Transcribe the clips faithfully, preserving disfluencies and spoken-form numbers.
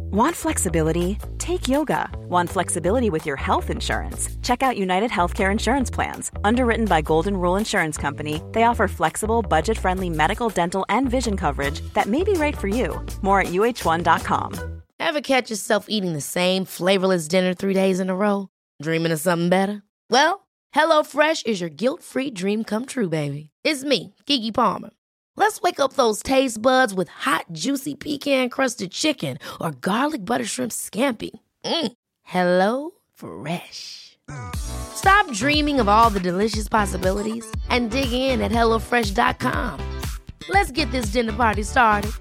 Want flexibility? Take yoga. Want flexibility with your health insurance? Check out United Healthcare Insurance Plans. Underwritten by Golden Rule Insurance Company, they offer flexible, budget-friendly medical, dental, and vision coverage that may be right for you. More at U H one dot com. Ever catch yourself eating the same flavorless dinner three days in a row? Dreaming of something better? Well, HelloFresh is your guilt-free dream come true, baby. It's me, Keke Palmer. Let's wake up those taste buds with hot, juicy pecan-crusted chicken or garlic butter shrimp scampi. Mm. Hello Fresh. Stop dreaming of all the delicious possibilities and dig in at hello fresh dot com. Let's get this dinner party started.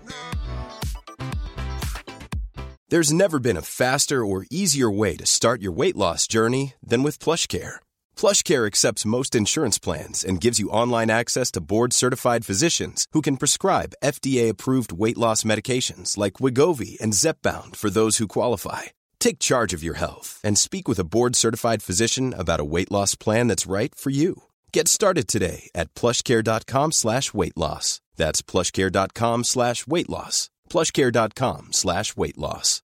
There's never been a faster or easier way to start your weight loss journey than with PlushCare. PlushCare accepts most insurance plans and gives you online access to board-certified physicians who can prescribe F D A-approved weight loss medications like Wegovy and Zepbound for those who qualify. Take charge of your health and speak with a board-certified physician about a weight loss plan that's right for you. Get started today at plushcare.com slash weight loss. That's plushcare.com slash weight loss. plushcare.com slash weight loss.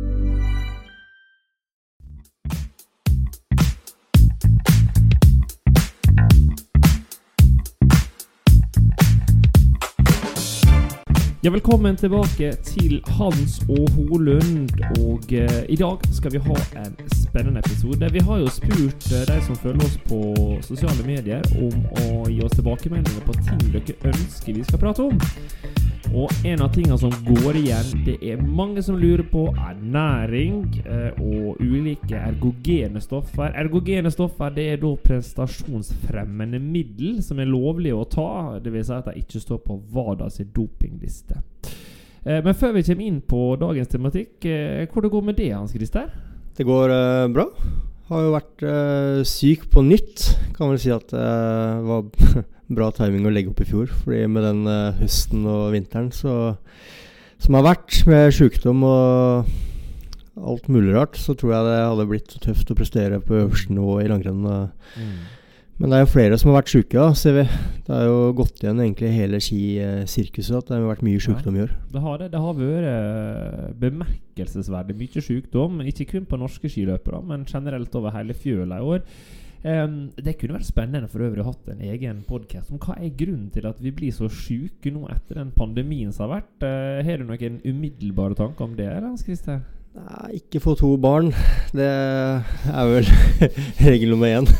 Ja, velkommen tilbake til Hans og Holund, og eh, i dag skal vi ha en spennende episode. Vi har jo spurt eh, de som følger oss på sosiale medier om å gi oss tilbakemeldinger på ting dere ønsker vi skal prate om. Og en av tingene som går igjen, det er mange som lurer på ernæring eh, og ulike ergogene stoffer. Ergogene stoffer, det er da prestasjonsfremmende middel som er lovlig å ta, det vil si at de ikke står på WADA sin dopingliste. Eh, men før vi kommer inn på dagens tematikk, eh, hvor det går med det, Hans Christer? Det går eh, bra. Har jo vært eh, syk på nytt. Kan vel si at det eh, var bra timing å legge opp i fjor, fordi med den eh, høsten og vinteren så, som har vært med sykdom og alt mulig rart, så tror jeg det hadde blitt tøft å prestere på øverste nivå i langrenn. Mm. Men det er jo flere som har vært syke, da, ser vi. Det har jo gått igjen egentlig hele skisirkuset, at det har vært mye sykdom i år. Det har det. Det har vært bemerkelsesverdig mye sykdom, ikke kun på norske skiløpere, men generelt over hele fjøla i år. Um, det kunne vært spennende for øvrig å ha hatt en egen podcast om hva er grunnen til at vi blir så syke nå etter den pandemien som har vært. Uh, har du noen umiddelbare tanker om det, Hans Christer? Nei, ikke få to barn. Det er vel regel nummer én.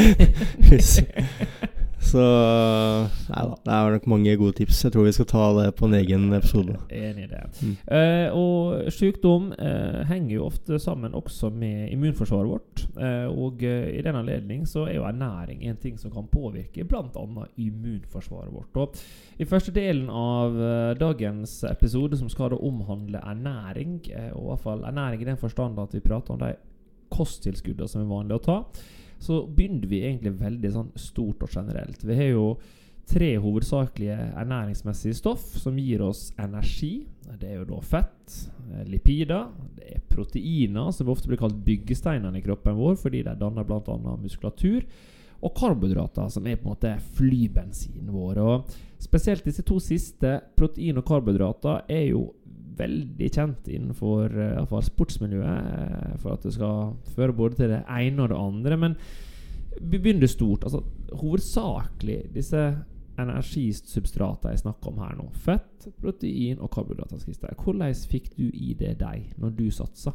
Så nei da, det er nok mange gode tips. Jeg tror vi skal ta det på en egen episode. Enig i det. Mm. Uh, og sykdom uh, henger jo ofte sammen også med immunforsvaret vårt. Uh, og uh, i den anledning så er jo ernæring en ting som kan påvirke blant annet immunforsvaret vårt. Og i første delen av uh, dagens episode som skal da omhandle ernæring, uh, og i hvert fall ernæring i den forstand at vi prater om de kosttilskuddene som er vanlig å ta, så begynner vi egentlig veldig sånn stort og generelt. Vi har jo tre hovedsakelige ernæringsmessige stoff som gir oss energi. Det er jo da fett, lipider, det er proteiner, som ofte blir kalt byggesteinene i kroppen vår, fordi de danner blant annet muskulatur, og karbohydrater, som er på en måte flybensinen vår. Og spesielt disse to siste, protein og karbohydrater, er jo veldig kjent innenfor i hvert fall sportsmiljøet for at det skal føre både til det ene og det andre, men vi begynner stort. Altså, hovedsakelig disse energisubstrater jeg snakker om her nå, fett, protein og karbohydrater, Christer. Hvordan fikk du i det deg når du satsa?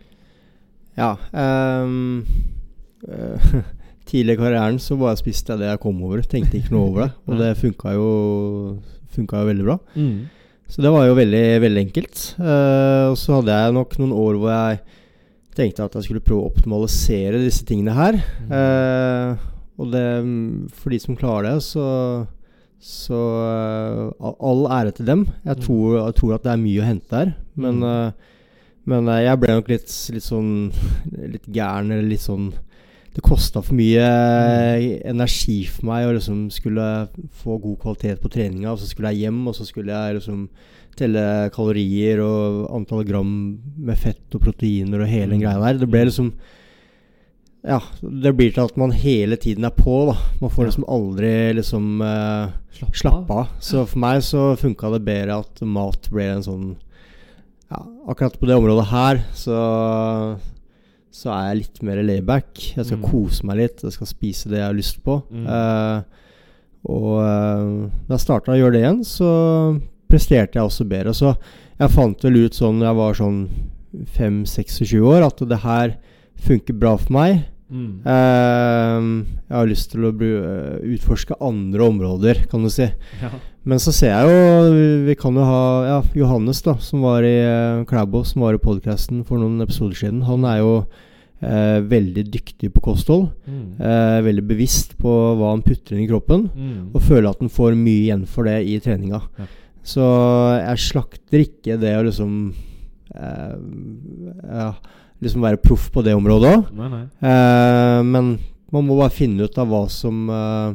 Ja, um, uh, tidlig i karrieren så bare spiste jeg det jeg kom over, tenkte ikke noe over det, og det funket jo, funket jo veldig bra. Mm. Så det var jo veldig, veldig enkelt. Uh, og så hadde jeg nok noen år hvor jeg tenkte at jeg skulle prøve å optimalisere disse tingene her. Uh, og det, for de som klarer det, så, så uh, all ære til dem. Jeg tror, jeg tror at det er mye å hente der. Men, uh, men uh, jeg ble nok litt, litt sånn, litt gæren, eller litt sånn, det kostet for mye energi for meg å liksom skulle få god kvalitet på treninga, og så skulle jeg hjem, og så skulle jeg liksom telle kalorier og antall gram med fett og proteiner og hele den greia der. Det ble liksom, ja, det blir til at man hele tiden er på da. Man får liksom aldri liksom uh, slappe av. Så for meg så funket det bedre at mat ble en sånn ja, akkurat på det området her så, så er jeg litt mer layback. Jeg skal mm. kose meg litt, jeg skal spise det jeg har lyst på. Mm. Uh, og uh, da jeg startet å gjøre det igjen, så presterte jeg også bedre. Så jeg fant vel ut sånn, jeg var sånn fem seksogtjue år, at det her funker bra for meg. Mm. Uh, jeg har lyst til å bli, uh, utforske andre områder, kan du si. Ja. Men så ser jeg jo, vi, vi kan jo ha ja, Johannes da, som var i uh, Klæbo, som var i podcasten for noen episoder siden. Han er jo uh, veldig dyktig på kosthold, mm. uh, veldig bevisst på hva han putter inn i kroppen, mm. og føler at han får mye igjen for det i treninga. Ja. Så jeg slakter ikke det å liksom uh, ja, liksom være proff på det området også. Nei, nei. Uh, men man må bare finne ut av hva som uh,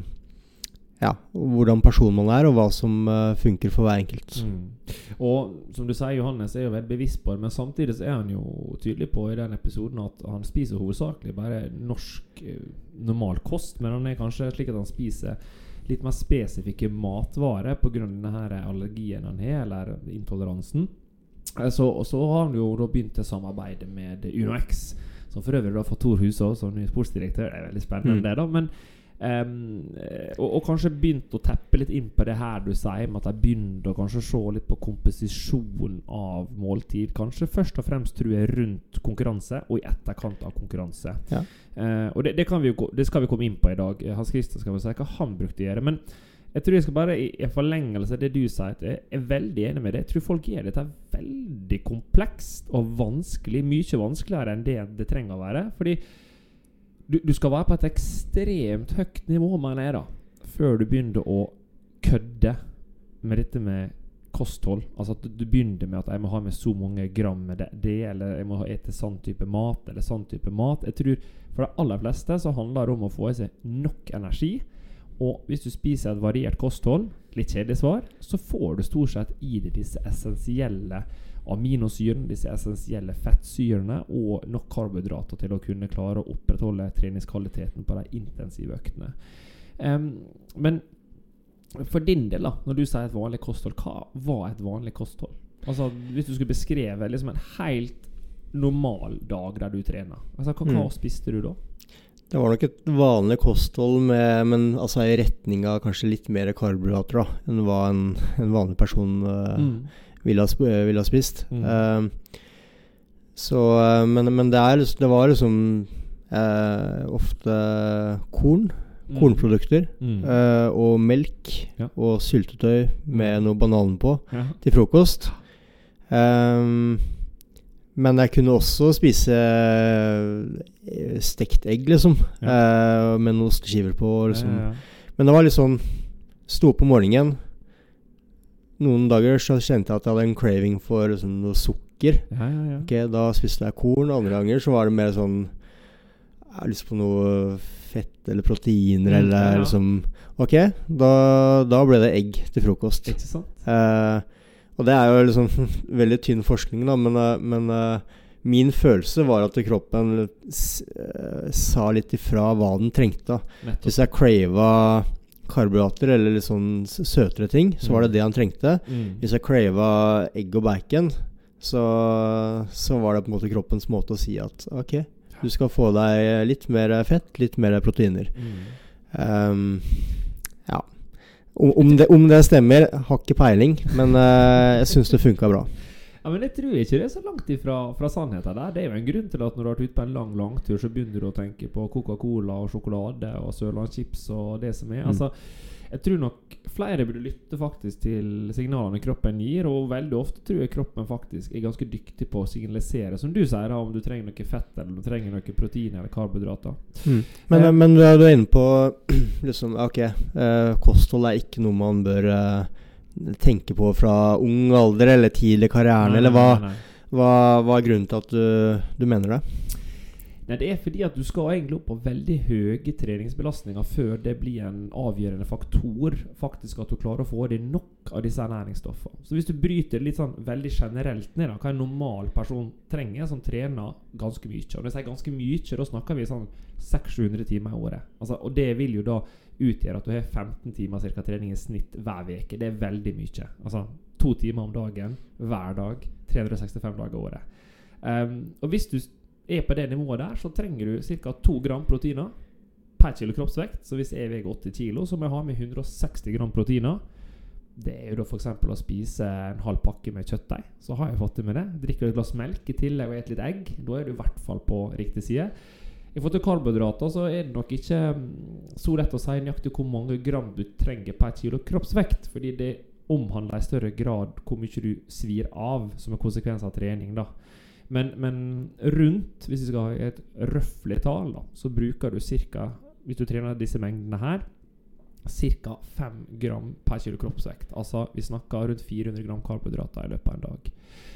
ja, hvordan person man er og hva som uh, funker for hver enkelt. Mm. Og som du sier, Johannes er jo veldig bevisst på det, men samtidig så er han jo tydelig på i den episoden at han spiser hovedsakelig bare norsk uh, normal kost, men han er kanskje slik at han spiser litt mer spesifikke matvarer på grunn av denne allergien han har, eller intoleransen. Så, og så har han jo da begynt å samarbeide med UnoX, som for øvrig da for Tor Huså som ny sportsdirektør. Det er veldig spennende mm. det da, men um, og, og kanskje begynt å teppe litt inn på det her du sier, med at jeg begynner å kanskje se litt på komposisjon av måltid, kanskje først og fremst tror jeg rundt konkurranse og i etterkant av konkurranse. Ja. Uh, og det, det, kan vi jo, det skal vi komme inn på i dag. Hans Christer skal vi si hva han brukte å gjøre, men jeg tror jeg skal bare i, i forlengelse av det du sier, jeg er veldig enig med det. Jeg tror folk gjør dette veldig komplekst og vanskelig, mye vanskeligere enn det det trenger å være, fordi du, du skal være på et ekstremt høyt nivå, mener jeg da, før du begynner å kødde med dette med kosthold. Altså at du, du begynner med at jeg må ha med så mange gram med det, det eller jeg må ha ete sånn type mat, eller sånn type mat. Jeg tror for de aller fleste så handler det om å få i seg nok energi, og hvis du spiser et variert kosthold, litt kjedelig svar, så får du stort sett i det disse essensielle aminosyrene, disse essensielle fettsyrene og nok karbohydrater til å kunne klare å opprettholde treningskvaliteten på de intensive øktene. Um, men for din del da, når du sier et vanlig kosthold, hva var et vanlig kosthold? Altså, hvis du skulle beskreve liksom en helt normal dag der du trener, altså, hva, hva mm. spiste du da? Det var nok et vanlig kosthold med, men altså i retning av kanskje litt mer karbohydrater da, enn hva en, en vanlig person uh, mm. ville, ha, ville ha spist. Mm. Uh, så, uh, men, men det, er, det var liksom uh, ofte korn, mm. kornprodukter, mm. Uh, og melk, ja. Og syltetøy med noe bananen på ja. Til frokost. Um, Men jeg kunne også spise stekt egg, liksom. Ja. Eh, med noen osteskiver på, liksom. Ja, ja, ja. Men det var litt sånn, stå på morgenen. Noen dager så kjente jeg at jeg hadde en craving for liksom, noe sukker. Ja, ja, ja. Okay, da spiste jeg korn. Andre ganger så var det mer sånn, jeg har lyst på noe fett eller proteiner, mm, eller ja, ja. Liksom. Ok, da, da ble det egg til frokost. Ikke sant? Eh, Og det er jo liksom veldig tynn forskning da, men, men uh, min følelse var at kroppen s- uh, sa litt ifra hva den trengte. Nettopp. Hvis jeg crava karbohydrater eller litt sånn søtere ting, så mm. var det det han trengte. Mm. Hvis jeg crava egg og bacon, så, så var det på en måte kroppens måte å si at ok, du skal få deg litt mer fett, litt mer proteiner. Mm. Um, ja. Om det, om det stemmer, har ikke peiling, men uh, jeg synes det funket bra. Ja, men jeg tror ikke det er så langt ifra fra sannheten der. Det er jo en grunn til at når du har vært ute på en lang, lang tur, så begynner du å tenke på Coca-Cola og sjokolade og Sørlandschips og det som er. Mm. Altså, jeg tror nok flere burde lytte faktisk til signalene kroppen gir, og veldig ofte tror jeg kroppen faktisk er ganske dyktig på å signalisere, som du sier, om du trenger noe fett, eller du trenger noe protein eller karbohydrater. Mm. Men, eh, men du er inne på liksom, ok, eh, kosthold er ikke noe man bør eh, tenke på fra ung alder eller tidlig karrieren, nei, eller hva, nei, nei. Hva, hva er grunnen til at du, du mener det? Nei, det er fordi at du skal egentlig opp på veldig høye treningsbelastninger før det blir en avgjørende faktor, faktisk at du klarer å få det nok av disse næringsstoffene. Så hvis du bryter litt sånn veldig generelt ned, da, hva en normal person trenger som trener ganske mye, og når jeg sier ganske mye, da snakker vi sånn seks til sju hundre timer i året. Altså, og det vil jo da utgjør at du har femten timer cirka trening i snitt hver veke. Det er veldig mye. Altså to timer om dagen, hver dag, tre hundre sekstifem dager i året. Um, og hvis du er på det nivået der, så trenger du cirka to gram proteiner per kilo kroppsvekt. Så hvis jeg veier åtti kilo, så må jeg ha med hundre seksti gram proteiner. Det er jo da for eksempel å spise en halv pakke med kjøttdeig. Så har jeg fått det med det. Drikker et glass melk i tillegg og et litt egg. Da er du i hvert fall på riktig side. I forhold til karbohydrater så er det nok ikke så lett å si nøyaktig hvor mange gram du trenger per kilo kroppsvekt, fordi det omhandler i større grad hvor mye du svir av som en konsekvens av trening da. Men, men rundt, hvis vi skal ha et røffelig tal da, så bruker du cirka, hvis du trener disse mengdene her, cirka fem gram per kilo kroppsvekt. Altså vi snakker rundt fire hundre gram karbohydrater i løpet av en dag.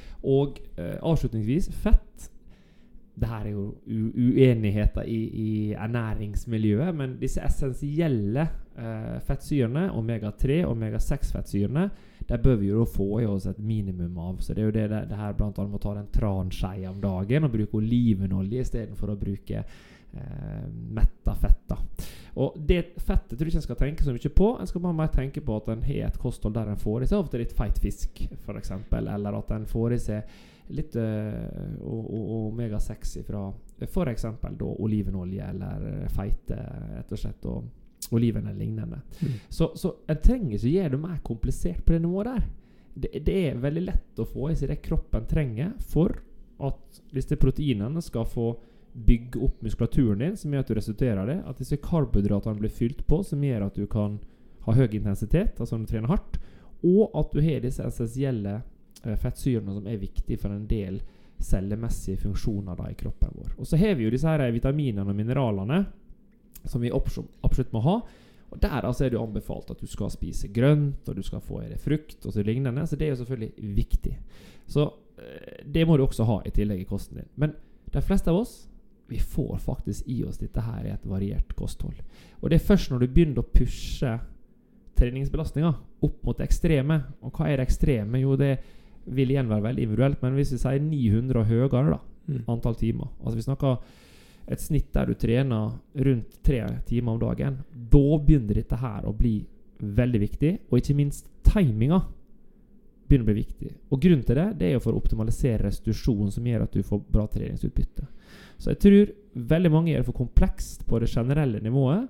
Og eh, avslutningsvis, fett. Det her er jo uenigheter i, i ernæringsmiljøet, men disse essensielle eh, fettsyrene, omega tre og omega seks fettsyrene, der bør vi jo få i oss et minimum av. Så det er jo det, det, det her blant annet må ta en transkei om dagen og bruke olivenolje i stedet for å bruke eh, metta fett da. Og det fettet tror jeg ikke en skal tenke så mye på. En skal bare mer tenke på at en har et kosthold der en får i seg ofte litt feit fisk, for eksempel, eller at en får i seg litt uh, omega seks fra for eksempel da olivenolje eller feite, rett og slett, og oliven eller lignende. Mm. Så, så en trenger ikke gjøre det mer komplisert på det nivået der. Det, det er veldig lett å få i seg det kroppen trenger for at disse proteinene skal få bygge opp muskulaturen din, som gjør at du resulterer det, at disse karbohydratene blir fylt på, som gjør at du kan ha høy intensitet, altså når du trener hardt, og at du har disse essensielle eh, fettsyrene som er viktige for en del cellemessige funksjoner da, i kroppen vår. Og så har vi jo disse her vitaminene og mineralene som vi absolutt må ha, og der altså er det jo anbefalt at du skal spise grønt, og du skal få i deg frukt og så lignende, så det er jo selvfølgelig viktig. Så eh, det må du også ha i tillegg i kosten din. Men de fleste av oss vi får faktisk i oss dette her i et variert kosthold. Og det er først når du begynner å pushe treningsbelastninger opp mot ekstreme. Og hva er det ekstreme? Jo, det vil igjen være veldig individuelt, men hvis vi sier ni hundre og høyere da, mm. antall timer. Altså vi snakker et snitt der du trener rundt tre timer om dagen. Da begynner dette her å bli veldig viktig, og ikke minst timinga begynner å bli viktig. Og grunnen til det, det er jo for å optimalisere restitusjon som gjør at du får bra treningsutbytte. Så jeg tror veldig mange gjør det for komplekst på det generelle nivået,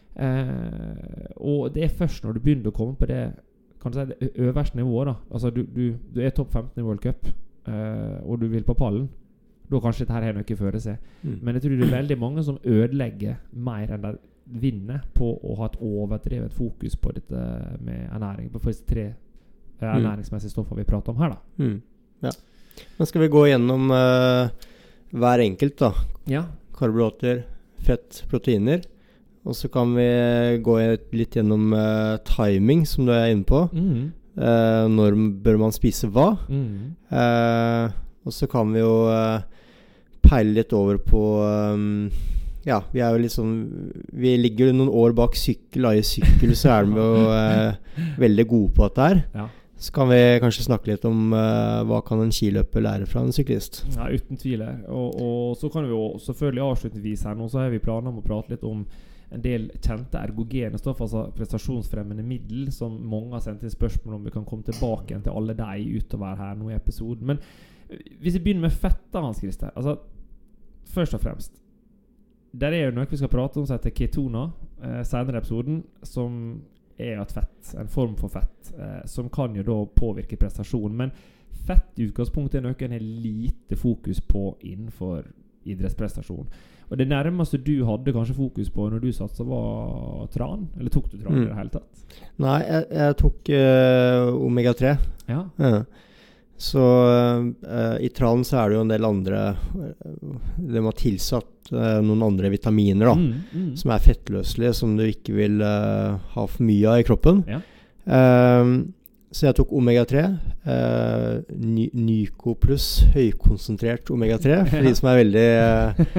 eh, og det er først når du begynner å komme på det, kan du si, det øverste nivået da. Altså du, du, du er topp femten i World Cup, eh, og du vil på pallen, da kanskje dette her er noe føre seg. Mm. Men jeg tror det er veldig mange som ødelegger mer enn de vinner på å ha et overdrevet fokus på dette med ernæring, på disse tre eh, ernæringsmessige stoffer vi prater om her da. Mm. Ja. Men skal vi gå gjennom uh, hver enkelt da? Ja. Karbohydrater, fett, proteiner. Og så kan vi gå litt gjennom uh, timing, som du er inne på. Mm. Uh, når bør man spise hva? Mm. Uh, og så kan vi jo uh, peile litt over på um, ja, vi er jo liksom vi ligger noen år bak sykkel, og i sykkel så er vi jo uh, veldig gode på dette her. Ja. Så kan vi kanskje snakke litt om uh, hva kan en skiløper lære fra en syklist? Ja, uten tvil. Og, og så kan vi jo selvfølgelig avslutningsvis her nå, så har vi planer om å prate litt om en del kjente ergogene stoff, altså prestasjonsfremmende middel, som mange har sendt inn spørsmål om vi kan komme tilbake igjen til alle de utover her nå i episoden. Men hvis vi begynner med fett da, Hans Christer, altså først og fremst, der er jo noe vi skal prate om som heter ketona, eh, senere i episoden, som er et fett, en form for fett, eh, som kan jo da påvirke prestasjon. Men fett i utgangspunktet er noe en har lite fokus på innenfor idrettsprestasjon. Og det nærmeste du hadde kanskje fokus på når du satt så var tran? Eller tok du tran mm. i det hele tatt? Nei, jeg, jeg tok uh, omega tre. Ja. ja. Så uh, i tran så er det jo en del andre uh, de har tilsatt uh, noen andre vitaminer da, mm, mm. som er fettløselige, som du ikke vil uh, ha for mye av i kroppen. Ja. Uh, så jeg tok omega tre, uh, ny, Nyko pluss høykonsentrert omega tre, for de som er veldig uh,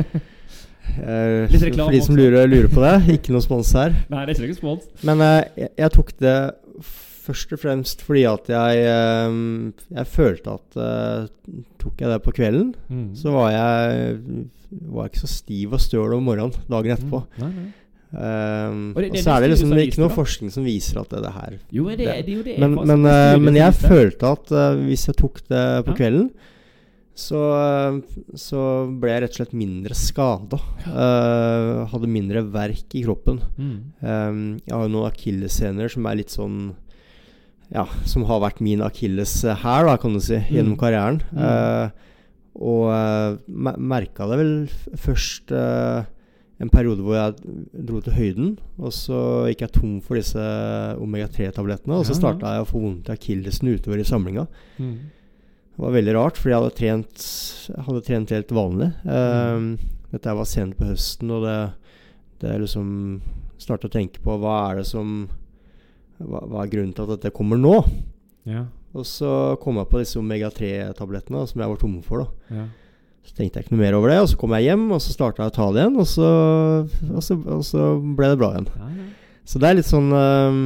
uh, for de som lurer, lurer på det. Ikke noe spons her. Nei, det er ikke noe spons. Men uh, jeg, jeg tok det først og fremst fordi at jeg, jeg følte at uh, tok jeg det på kvelden, mm. så var jeg, var jeg ikke så stiv og støl om morgenen dagen etterpå. Mm. Nei, nei. Um, og, det, og så er det liksom det er ikke noe forskning som viser at det er det her. Jo, men det, det, det, det er men, faktisk, men, det uh, men jeg det. følte at uh, hvis jeg tok det på ja. kvelden, så, uh, så ble jeg rett og slett mindre skadet. Uh, hadde mindre verk i kroppen. Mm. Um, jeg har jo noen akillessener som er litt sånn, ja, som har vært min akilles her, da, kan du si, mm. gjennom karrieren. Mm. Uh, og uh, merket det vel først... Uh, en periode hvor jeg dro til høyden, og så gikk jeg tom for disse omega tre tablettene, og så startet jeg å få vondt i akillesen utover i samlinga. Mm. Det var veldig rart, fordi jeg hadde trent, jeg hadde trent helt vanlig. Mm. Um, dette var sent på høsten, og det, det liksom startet å tenke på hva er det som, hva, hva er grunnen til at dette kommer nå? Ja. Og så kom jeg på disse omega tre tablettene som jeg var tom for da. Ja. Så tenkte jeg ikke noe mer over det, og så kom jeg hjem, og så startet jeg å ta det igjen, og så, og så, og så ble det bra igjen. Ja, ja. Så det er litt sånn, um,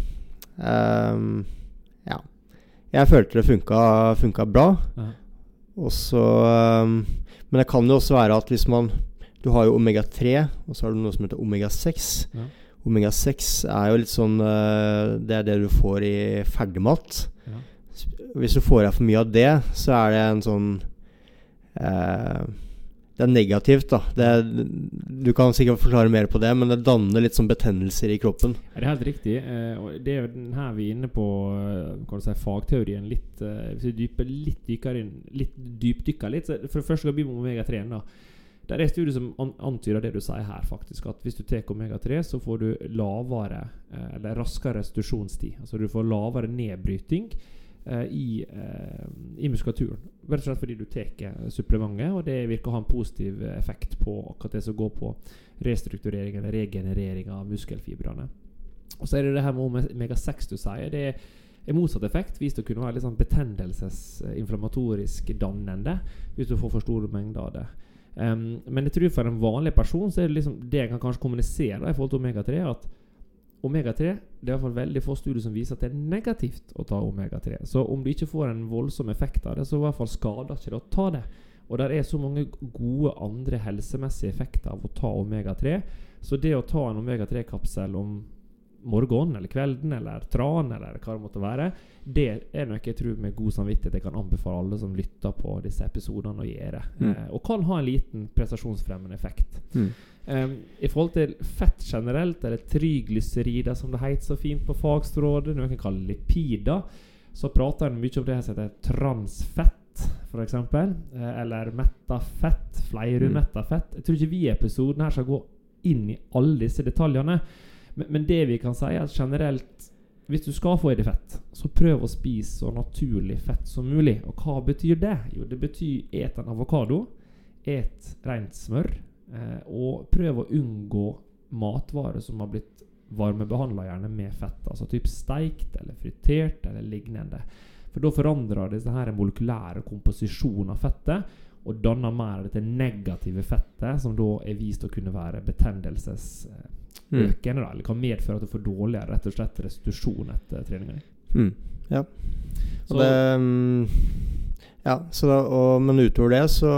um, ja, jeg følte det funket, funket bra, ja. Og så, um, men det kan jo også være at hvis man, du har jo omega tre, og så har du noe som heter omega seks. Ja. Omega seks er jo litt sånn, uh, det er det du får i ferdigmat. Ja. Hvis du får deg for mye av det, så er det en sånn, Uh, det er negativt da det er, du kan sikkert forklare mer på det, men det danner litt sånn betennelser i kroppen. Ja, det er helt riktig, uh, og det er jo den her vi er inne på uh, kan du si, fagteorien litt, uh, hvis vi dyper litt dykker inn litt dypdykker litt, så for det første skal vi begynne med omega tre da. Det er studier som an antyder det du sier her faktisk, at hvis du tar omega tre så får du lavere uh, eller raskere restitusjonstid, altså du får lavere nedbryting I, uh, i muskulaturen, rett og slett fordi du teker supplementet, og det virker å ha en positiv effekt på akkurat det som går på restrukturering eller regenerering av muskelfibrene. Og så er det det her med omega seks du sier, det er motsatt effekt, vist å kunne være litt sånn betennelsesinflammatorisk dannende hvis du får for store mengder av det. Um, men jeg tror for en vanlig person så er det liksom det jeg kan kanskje kommunisere I forhold til omega tre, at omega tre, det er I hvert fall veldig få studier som viser at det er negativt å ta omega tre. Så om du ikke får en voldsom effekt av det, så I hvert fall skader ikke det å ta det. Og der er så mange gode andre helsemessige effekter av å ta omega tre. Så det å ta en omega tre-kapsel om morgenen eller kvelden eller tran eller hva det måtte være, det er noe jeg tror med god samvittighet jeg kan anbefale alle som lytter på disse episodene å gjøre. Mm. Eh, og kan ha en liten prestasjonsfremmende effekt. Mm. Um, I forhold til fett generelt, eller triglycerider som det heter så fint på fagstrådet, noe jeg kan kalle lipider, så prater en mye om det som heter transfett, for eksempel, eh, eller metafett, fleirumetafett. Jeg tror ikke vi I episoden her skal gå inn I alle disse detaljene, men, men det vi kan si er at generelt, hvis du skal få I det fett, så prøv å spise så naturlig fett som mulig. Og hva betyr det? Jo, det betyr et en avokado, et rent smør, Eh, og prøv å unngå matvarer som har blitt varmebehandlet gjerne med fett, altså typ steikt eller fritert eller lignende, for da forandrer disse her molekylære komposisjonen av fettet og danner mer dette negative fettet som da er vist å kunne være betennelsesøkende mm. eller kan medføre at du får dårligere rett og slett restitusjon etter treningen. Mm. Ja. Så, og det, ja, så da, og, men utover det så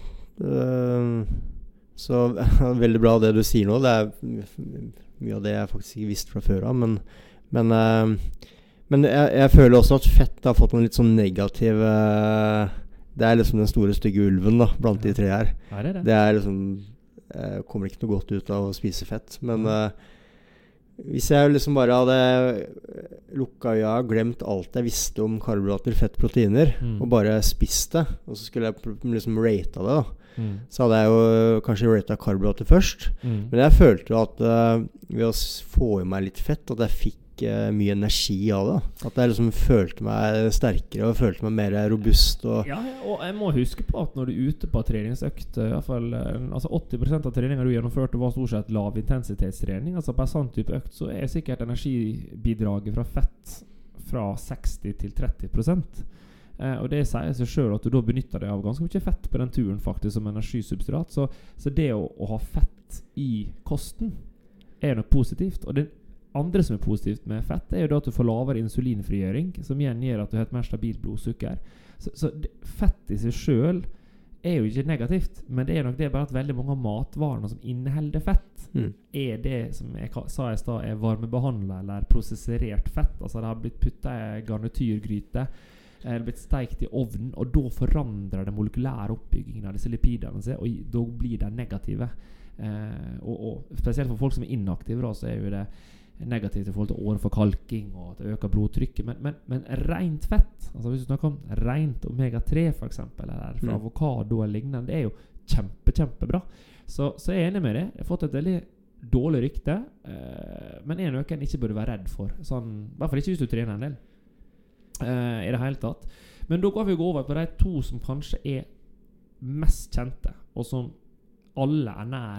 øh, Så veldig bra det du sier nå. Det er mye av det jeg faktisk ikke visste fra før av. Men, men, uh, men jeg, jeg føler også at fett har fått en litt sånn negativ uh, Det er liksom den store stygge ulven da, blant de tre her. Ja, det er det. Det er liksom uh, kommer ikke noe godt ut av å spise fett. Men uh, hvis jeg liksom bare hadde lukket øya, glemt alt jeg visste om karbohydrater, fett, proteiner, mm. og bare spist det, og så skulle jeg liksom rate det da, mm. så hadde jeg jo kanskje ratet karbohydrater først. Mm. Men jeg følte jo at uh, ved å få I meg litt fett, at jeg fikk uh, mye energi av det. At jeg liksom følte meg sterkere og følte meg mer robust. Og ja, og jeg må huske på at når du er ute på treningsøkt, I hvert fall, altså åtti prosent av treningen du gjennomførte var stort sett lavintensitetstrening, altså på en sånn type økt så er sikkert energibidraget fra fett fra seksti til tretti prosent. Eh, og det sier seg selv at du da benytter deg av ganske mye fett på den turen faktisk som energisubstrat, så, så det å, å ha fett I kosten er noe positivt. Og det andre som er positivt med fett er jo da at du får lavere insulinfrigjøring, som igjen gjør at du har et mer stabilt blodsukker. Så, så det, fett I seg selv er jo ikke negativt, men det er nok det bare at veldig mange av matvarene som inneholder fett, mm. er det som jeg sa i sted er varmebehandlet eller prosesserert fett. Altså det har blitt puttet i garnityrgryte, det har blitt steikt i ovnen, og da forandrer det molekylære oppbyggingen av disse lipidene seg, og da blir de negative. Eh, og, og spesielt for folk som er inaktive da, så er jo det negativt i forhold til åreforkalking og at det øker blodtrykket, men, men, men rent fett, altså hvis du snakker om rent omega tre for eksempel, eller fra mm. avokado eller lignende, det er jo kjempe, kjempebra. Så, så jeg er enig med det. Jeg har fått et veldig dårlig rykte, eh, men er noe en ikke burde være redd for. Sånn, i hvert fall ikke hvis du trener en del. Eh, I det hele tatt. Men da kan vi gå over på de to som kanskje er mest kjente, og som alle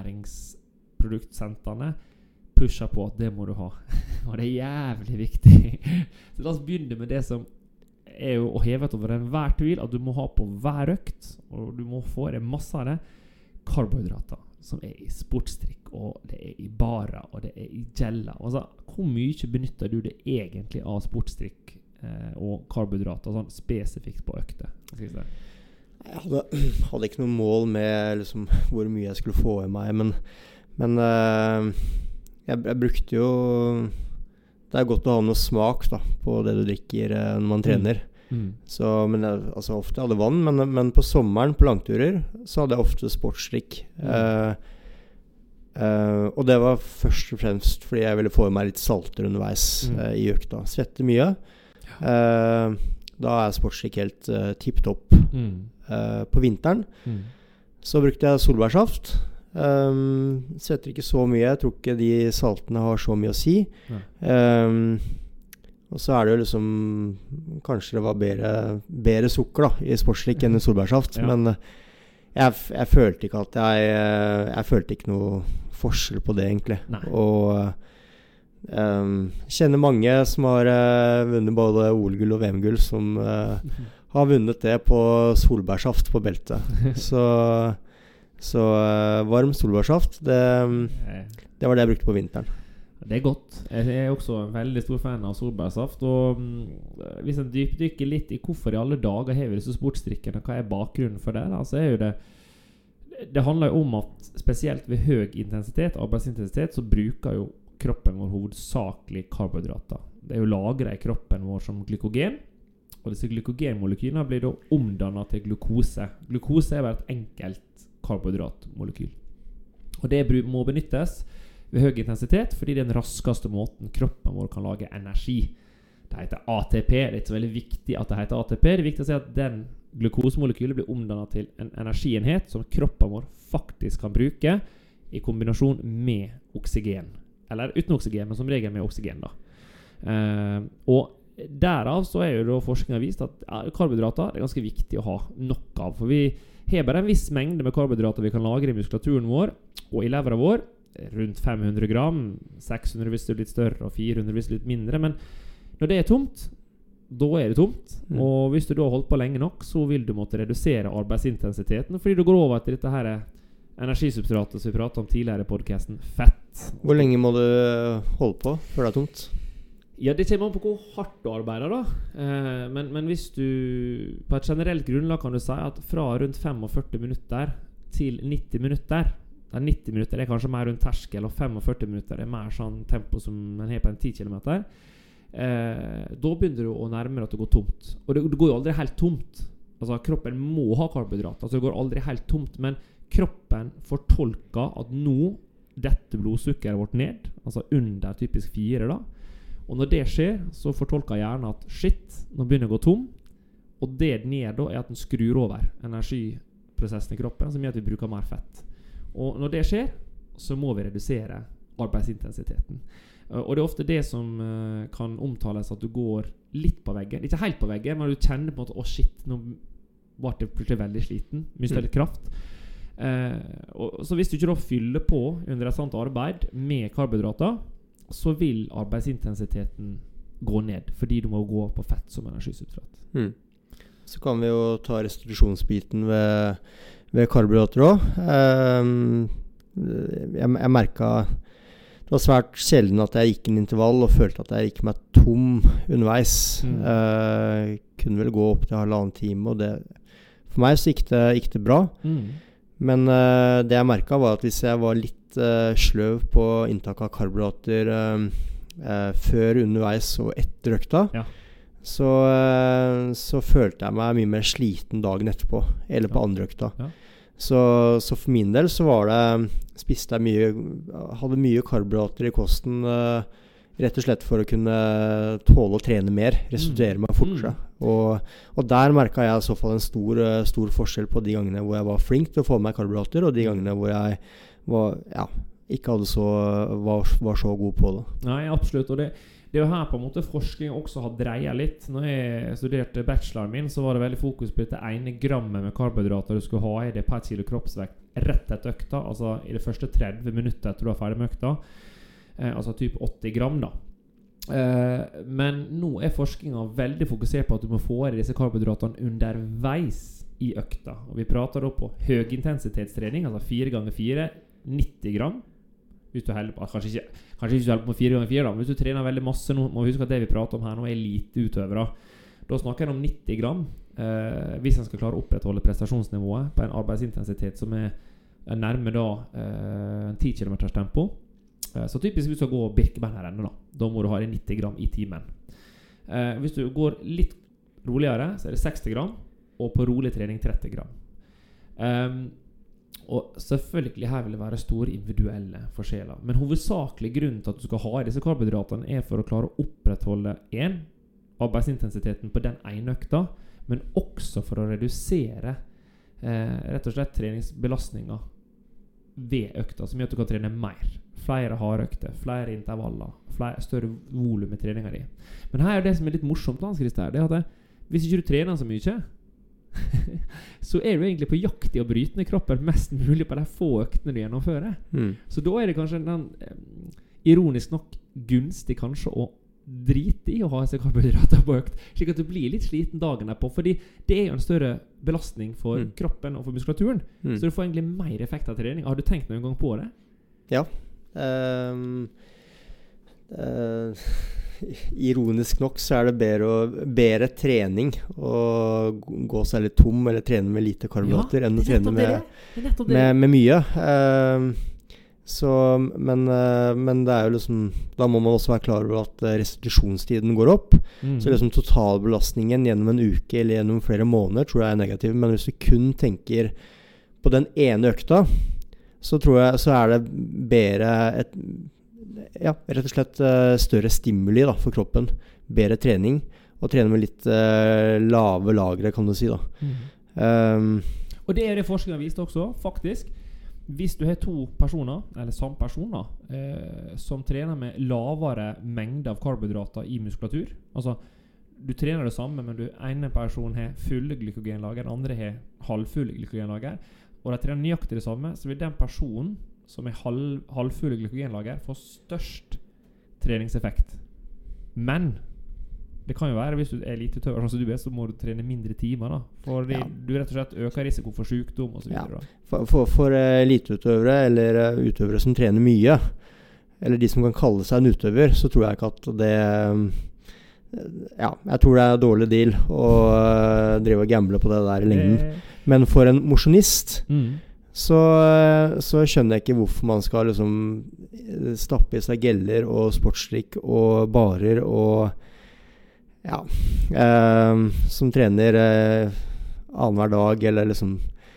ernæringsproduktsentrene pusher på at det må du ha. Og det er jævlig viktig. Så la oss begynne med det som er jo å hevet over enhver tvil, at du må ha på hver økt, og du må få det masse av det, karbohydrater, som er i sportsdrikk, og det er i barer, og det er i geller. Altså, hvor mye benytter du det egentlig av sportsdrikk eh, og karbohydrater, sånn spesifikt på økte? Skal jeg si? Jeg hadde, hadde ikke noe mål med liksom, hvor mye jeg skulle få i meg, men, men uh, jeg, jeg brukte jo det er godt å ha noe smak da, på det du drikker uh, når man trener. Mm. Så, men jeg, altså, ofte hadde vann, men, men på sommeren på langturer så hadde jeg ofte sportsdrikk. Mm. Uh, uh, og det var først og fremst fordi jeg ville få i meg litt salter underveis mm. uh, i økta. Svette mye. Uh, da er sportsdrikk helt uh, tipptopp. Mm. Uh, på vinteren mm. så brukte jeg solbærsaft. Um, svetter ikke så mye. Jeg tror ikke de saltene har så mye å si. Um, og så er det jo liksom kanskje det var bedre, bedre sukker da i sportsdrikk enn i solbærsaft. Ja. Men jeg, jeg følte ikke at jeg jeg følte ikke noe forskjell på det egentlig. Nei. Og um, kjenner mange som har uh, vunnet både O L-gull og V M-gull som uh, har vunnet det på solbærsaft på beltet. Så Så uh, varm solbærsaft, det, det var det jeg brukte på vinteren. Det er godt. Jeg er også en veldig stor fan av solbærsaft. Og um, hvis en dypdykker litt i hvorfor i alle dager har vi disse sportsdrikkene, hva er bakgrunnen for det? Da? Så er jo det, det handler jo om at spesielt ved høy intensitet, arbeidsintensitet, så bruker jo kroppen vår hovedsakelig karbohydrater. Det er jo lagret i kroppen vår som glykogen. Og disse glykogenmolekylene blir da omdannet til glukose. Glukose er bare et enkelt karbohydratmolekyl. Og det må benyttes ved høy intensitet, fordi det er den raskeste måten kroppen vår kan lage energi. Det heter A T P. Det er ikke så veldig viktig at det heter A T P. Det er viktig å si at den glukosemolekylet blir omdannet til en energienhet som kroppen vår faktisk kan bruke i kombinasjon med oksygen. Eller uten oksygen, men som regel med oksygen da. Uh, og derav så er jo da forskningen vist at karbohydrater er ganske viktig å ha nok av, for vi har bare en viss mengde med karbohydrater vi kan lagre i muskulaturen vår og i leveren vår, rundt fem hundre gram, seks hundre hvis det er litt større og fire hundre hvis det er litt mindre, men når det er tomt, da er det tomt, mm. og hvis du da har holdt på lenge nok, så vil du måtte redusere arbeidsintensiteten, fordi du går over til dette her energisubstratet som vi pratet om tidligere i podcasten, fett. Hvor lenge må du holde på før det er tomt? Ja, det kommer an på hvor hardt du arbeider da. Eh, men, men hvis du på et generelt grunnlag kan du si at fra rundt førtifem minutter til nitti minutter, der nitti minutter er kanskje mer rundt terskel, og førtifem minutter er mer sånn tempo som man har på en ti kilometer, eh, da begynner du å nærme at det går tomt. Og det, det går jo aldri helt tomt. Altså, kroppen må ha karbohydrater, altså det går aldri helt tomt, men kroppen fortolker at nå dette blodsukkeret vårt ned, altså under typisk fire da. Og når det skjer, så fortolker hjernen at shit, nå begynner det å gå tom, og det den gjør da er at den skrur over energiprosessen i kroppen, som gjør at vi bruker mer fett. Og når det skjer, så må vi redusere arbeidsintensiteten. Og det er ofte det som kan omtales at du går litt på veggen, ikke helt på veggen, men du kjenner på en måte, å shit, nå ble det plutselig veldig sliten, mistet litt kraft. Eh, og, så hvis du ikke da fyller på under et sånt arbeid med karbohydrater, så vil arbeidsintensiteten gå ned, fordi du må gå på fett som energisubstrat. Mm. Så kan vi jo ta restitusjonsbiten ved, ved karbohydrater også. Um, jeg, jeg merket det var svært sjelden at jeg gikk en intervall og følte at jeg gikk meg tom underveis. Mm. Uh, kunne vel gå opp til halvannen time, og det For meg så gikk det, gikk det bra. Mm. Men uh, det jeg merket var at hvis jeg var litt uh, sløv på inntak av karbohydrater uh, uh, før, underveis og etter økta, ja. så, uh, så følte jeg meg mye mer sliten dagen etterpå, eller på ja. andre økta. Ja. Så, så for min del så var det, spiste jeg mye, hadde mye karbohydrater i kosten, uh, rett og slett for å kunne tåle å trene mer, restituere meg fortere. Mm. Og, og der merket jeg i så fall en stor, stor forskjell på de gangene hvor jeg var flink til å få med karbohydrater, og de gangene hvor jeg var, ja, ikke hadde så, var, var så god på det. Nei, absolutt. Og det, det er jo her på en måte forskning også har dreiet litt. Når jeg studerte bacheloren min, så var det veldig fokus på dette ene grammet med karbohydrater du skulle ha i det per kilo kroppsvekt rett etter økta, altså i det første tretti minutter etter du var ferdig med økta. Eh, altså typ åtti gram da. Eh, men nå er forskningen veldig fokusert på at du må få i disse karbohydratene underveis i økta. Og vi prater da på høyintensitetstrening, altså fire ganger fire, nitti gram. Hvis du holder på, kanskje ikke, kanskje ikke du holder på med fire ganger fire da, men hvis du trener veldig masse nå, må vi huske at det vi prater om her nå er lite utøvere. Da snakker jeg om nitti gram, eh, hvis en skal klare å opprettholde prestasjonsnivået på en arbeidsintensitet som er, er nærme da eh, ti kilometers tempo. Så typisk hvis du går Birkebeinerrennet da, da må du ha det nitti gram i timen. Eh, hvis du går litt roligere, så er det seksti gram, og på rolig trening tretti gram. Um, og selvfølgelig her vil det være store individuelle forskjeller. Men hovedsakelig grunnen til at du skal ha disse karbohydratene er for å klare å opprettholde en, arbeidsintensiteten på den ene økta, men også for å redusere eh, rett og slett treningsbelastninger ved økta, som gjør at du kan trene mer. Flere hardøkter, flere intervaller, flere, større volum i treninga di. Men her er det som er litt morsomt, Hans Christer, det er at det, hvis ikke du trener så mye, så er du egentlig på jakt i å bryte ned kroppen mest mulig på de få øktene du gjennomfører. Mm. Så da er det kanskje den, eh, ironisk nok gunstig kanskje å drite i å ha seg karbohydrater på økt, slik at du blir litt sliten dagen på, fordi det er jo en større belastning for mm. kroppen og for muskulaturen. Mm. Så du får egentlig mer effekt av trening. Har du tenkt noen gang på det? Ja. Um, uh, ironisk nok så er det bedre, å, bedre trening å gå seg litt tom eller trene med lite karbohydrater ja, enn å trene med, med, med mye. Uh, så, men, uh, men det er jo liksom, da må man også være klar over at restitusjonstiden går opp. Mm. Så liksom totalbelastningen gjennom en uke eller gjennom flere måneder tror jeg er negativ. Men hvis du kun tenker på den ene økta, så tror jeg så er det bedre et, ja, rett og slett uh, større stimuli da, for kroppen, bedre trening og trene med litt uh, lave lagre, kan du si da. Mm. Um, og det er det forskningen viste også, faktisk. Hvis du har to personer, eller samme personer, eh, som trener med lavere mengde av karbohydrater i muskulatur, altså du trener det samme, men du ene person har fulle glykogenlager, den andre har halvfulle glykogenlager, og de trener nøyaktig det samme, så vil den personen som er halv, halvfulle glykogenlager få størst treningseffekt. Men det kan jo være, hvis du er lite utøver, sånn som du er, så må du trene mindre timer da, for ja. du rett og slett øker risiko for sykdom og så videre. Ja. For, for, for uh, eliteutøvere, eller uh, utøvere som trener mye, eller de som kan kalle seg en utøver, så tror jeg ikke at det um, ja, jeg tror det er en dårlig deal å uh, drive og gamble på det der i lengden. Det... Men for en mosjonist, mm. så, så skjønner jeg ikke hvorfor man skal liksom stappe i seg geller og sportsdrikk og barer og ja, eh, som trener eh, annenhver dag, eller liksom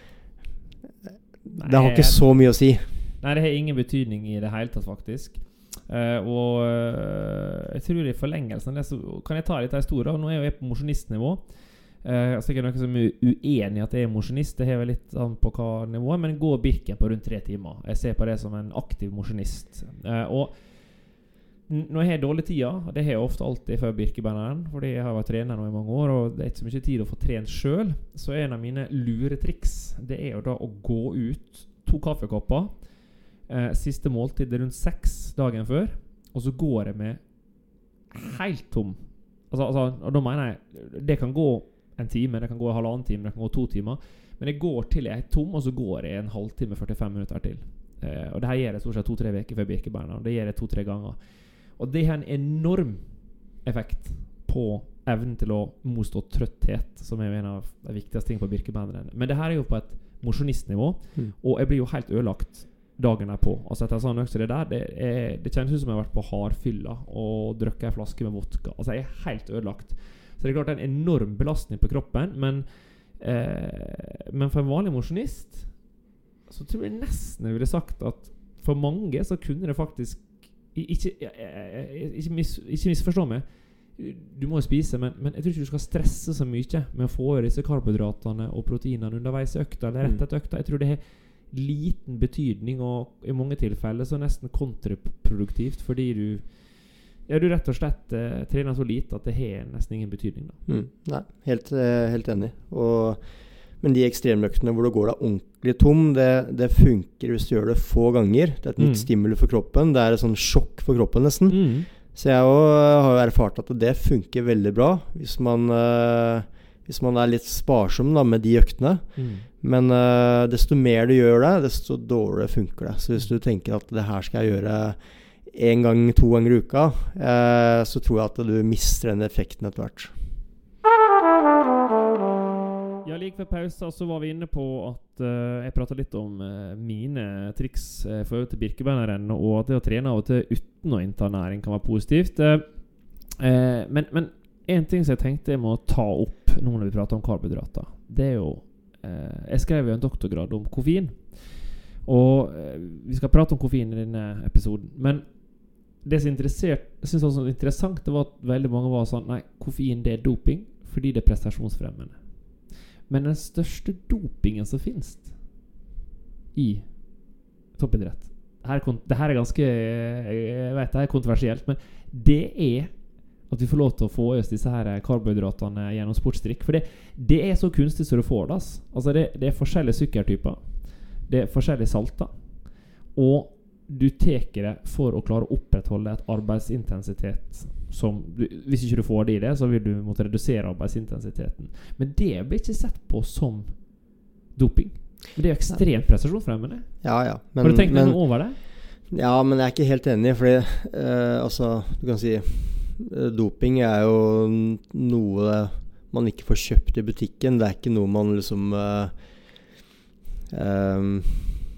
Nei, det har ikke så mye å si. Nei, det har ingen betydning i det hele tatt, faktisk. Uh, og uh, jeg tror i forlengelsen det, så kan jeg ta litt av historien. Nå er jeg jo på mosjonistnivå. Uh, altså ikke noe som er uenig i at jeg er mosjonist. Det har jeg litt an på hva nivå, men går Birken på rundt tre timer. Jeg ser på det som en aktiv mosjonist. Uh, og når jeg har dårlig tida, og det har jeg ofte alltid før Birkebeineren, fordi jeg har vært trener nå i mange år, og det er ikke så mye tid å få trent selv, så er en av mine luretriks, det er jo da å gå ut to kaffekopper, eh, siste måltid rundt seks dagen før, og så går jeg med helt tom. Altså, altså, og da mener jeg, det kan gå en time, det kan gå en halvannen time, det kan gå to timer, men jeg går til jeg er tom, og så går jeg en halvtime, førtifem minutter til. Eh, og det her gjør jeg stort sett to-tre veker før Birkebeineren, og det gjør jeg to-tre ganger. Og det har en enorm effekt på evnen til å motstå trøtthet, som er en av de viktigste tingene på Birkebeinerrennet. Men det her er jo på et mosjonistnivå, mm. og jeg blir jo helt ødelagt dagen er på. Altså etter en sånn økt det der, det, er, det kjennes ut som jeg har vært på hardfylla og drukket en flaske med vodka. Altså jeg er helt ødelagt. Så det er klart det er en enorm belastning på kroppen, men, eh, men for en vanlig mosjonist så tror jeg nesten jeg ville sagt at for mange så kunne det faktisk ikke, ikke, mis, ikke misforstå meg, du må jo spise, men, men jeg tror ikke du skal stresse så mye med å få disse karbohydratene og proteinene underveis i økta, eller rett etter økta. Jeg tror det har liten betydning, og i mange tilfeller så nesten kontraproduktivt, fordi du ja, du rett og slett eh, trener så lite at det har nesten ingen betydning da. Mm, nei, helt, helt enig. Og, men de ekstremøktene hvor du går deg ordentlig tom, det, det funker hvis du gjør det få ganger. Det er et nytt mm. stimuli for kroppen. Det er et sånn sjokk for kroppen nesten. Mm. Så jeg også har jo erfart at det funker veldig bra hvis man, uh, hvis man er litt sparsom da, med de øktene. Mm. Men uh, desto mer du gjør det, desto dårligere funker det. Så hvis du tenker at det her skal jeg gjøre en gang, to ganger i uka, uh, så tror jeg at du mister den effekten etter hvert. Ja, like ved pausen så var vi inne på at uh, jeg pratet litt om uh, mine triks uh, for til Birkebeinerrennet, og at det å trene av og til uten å innta næring kan være positivt. Uh, uh, men, men en ting som jeg tenkte jeg må ta opp nå når vi prater om karbohydrater, det er jo, uh, jeg skrev jo en doktorgrad om koffein, og uh, vi skal prate om koffein i denne episoden, men det som jeg synes var så interessant, det var at veldig mange var sånn, nei, koffein det er doping, fordi det er prestasjonsfremmende. Men den største dopingen som finnes i toppidrett, her, det her er ganske, jeg vet det er kontroversielt, men det er at vi får lov til å få oss disse her karbohydratene gjennom sportsdrikk, for det, det er så kunstig som du får det. Altså det, det er forskjellige sukkertyper, det er forskjellige salter, og du teker det for å klare å opprettholde et arbeidsintensitet som, hvis ikke du får det i det, så vil du måtte redusere arbeidsintensiteten. Men det blir ikke sett på som doping. Men det er jo ekstremt prestasjonsfremmende. Ja, ja. Men, har du tenkt men, noe over det? Ja, men jeg er ikke helt enig, fordi eh, altså, du kan si eh, doping er jo noe man ikke får kjøpt i butikken. Det er ikke noe man liksom eh, eh,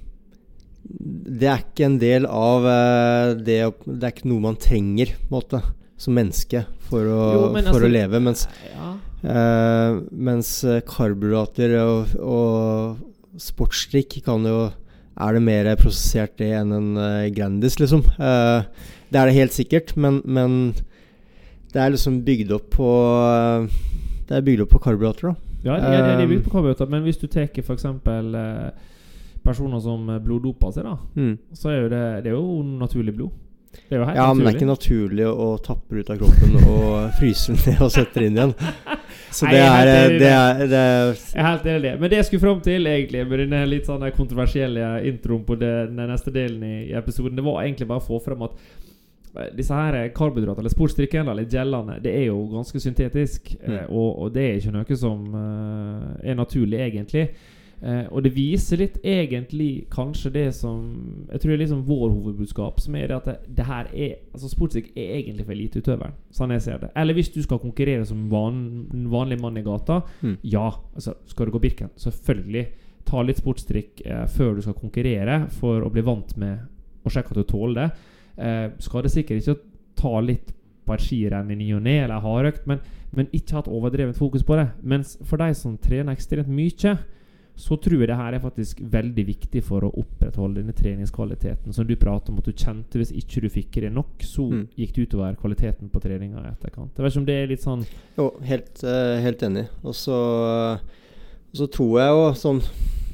det er ikke en del av uh, det, det er ikke noe man trenger på en måte, som menneske for å, jo, for altså, å leve, mens, ja. uh, mens karbohydrater og, og sportsdrikk kan jo, er det mer prosessert det enn en uh, Grandis liksom. Uh, det er det helt sikkert, men, men det er liksom bygd opp på uh, det er bygd opp på karbohydrater da. Ja, det er, det er bygd på karbohydrater, men hvis du teker for eksempel uh, personer som bloddoper seg da, mm. så er jo det, det er jo naturlig blod. Det er jo helt ja, naturlig. Men det er ikke naturlig å tappe ut av kroppen og fryse den ned og sette den inn igjen. Så det, Nei, er, det, er, det er Jeg er helt enig i det. Men det jeg skulle frem til egentlig, med denne litt sånn kontroversielle introen på det, den neste delen i, i episoden, det var egentlig bare å få frem at disse her karbohydrater, eller sportsdrikken, eller gelene, det er jo ganske syntetisk, mm. eh, og, og det er ikke noe som uh, er naturlig egentlig. Uh, og det viser litt egentlig kanskje det som jeg tror er liksom vår hovedbudskap, som er det at det, det her er altså sportsdrikk er egentlig for eliteutøveren, sånn jeg ser det. Eller hvis du skal konkurrere som van, vanlig mann i gata, mm. ja, altså skal du gå Birken, selvfølgelig ta litt sportsdrikk uh, før du skal konkurrere, for å bli vant med å sjekke at du tåler det. Uh, skal det sikkert ikke ta litt på et skirenn i ny og ned eller hardøkt, men, men ikke ha et overdrevet fokus på det. Mens for de som trener ekstremt mye, så tror jeg det her er faktisk veldig viktig for å opprettholde denne treningskvaliteten som du prater om, at du kjente hvis ikke du fikk det nok, så mm. gikk det utover kvaliteten på treninga i etterkant. Jeg vet ikke om det er litt sånn Jo, helt, uh, helt enig. Og så, og så tror jeg jo sånn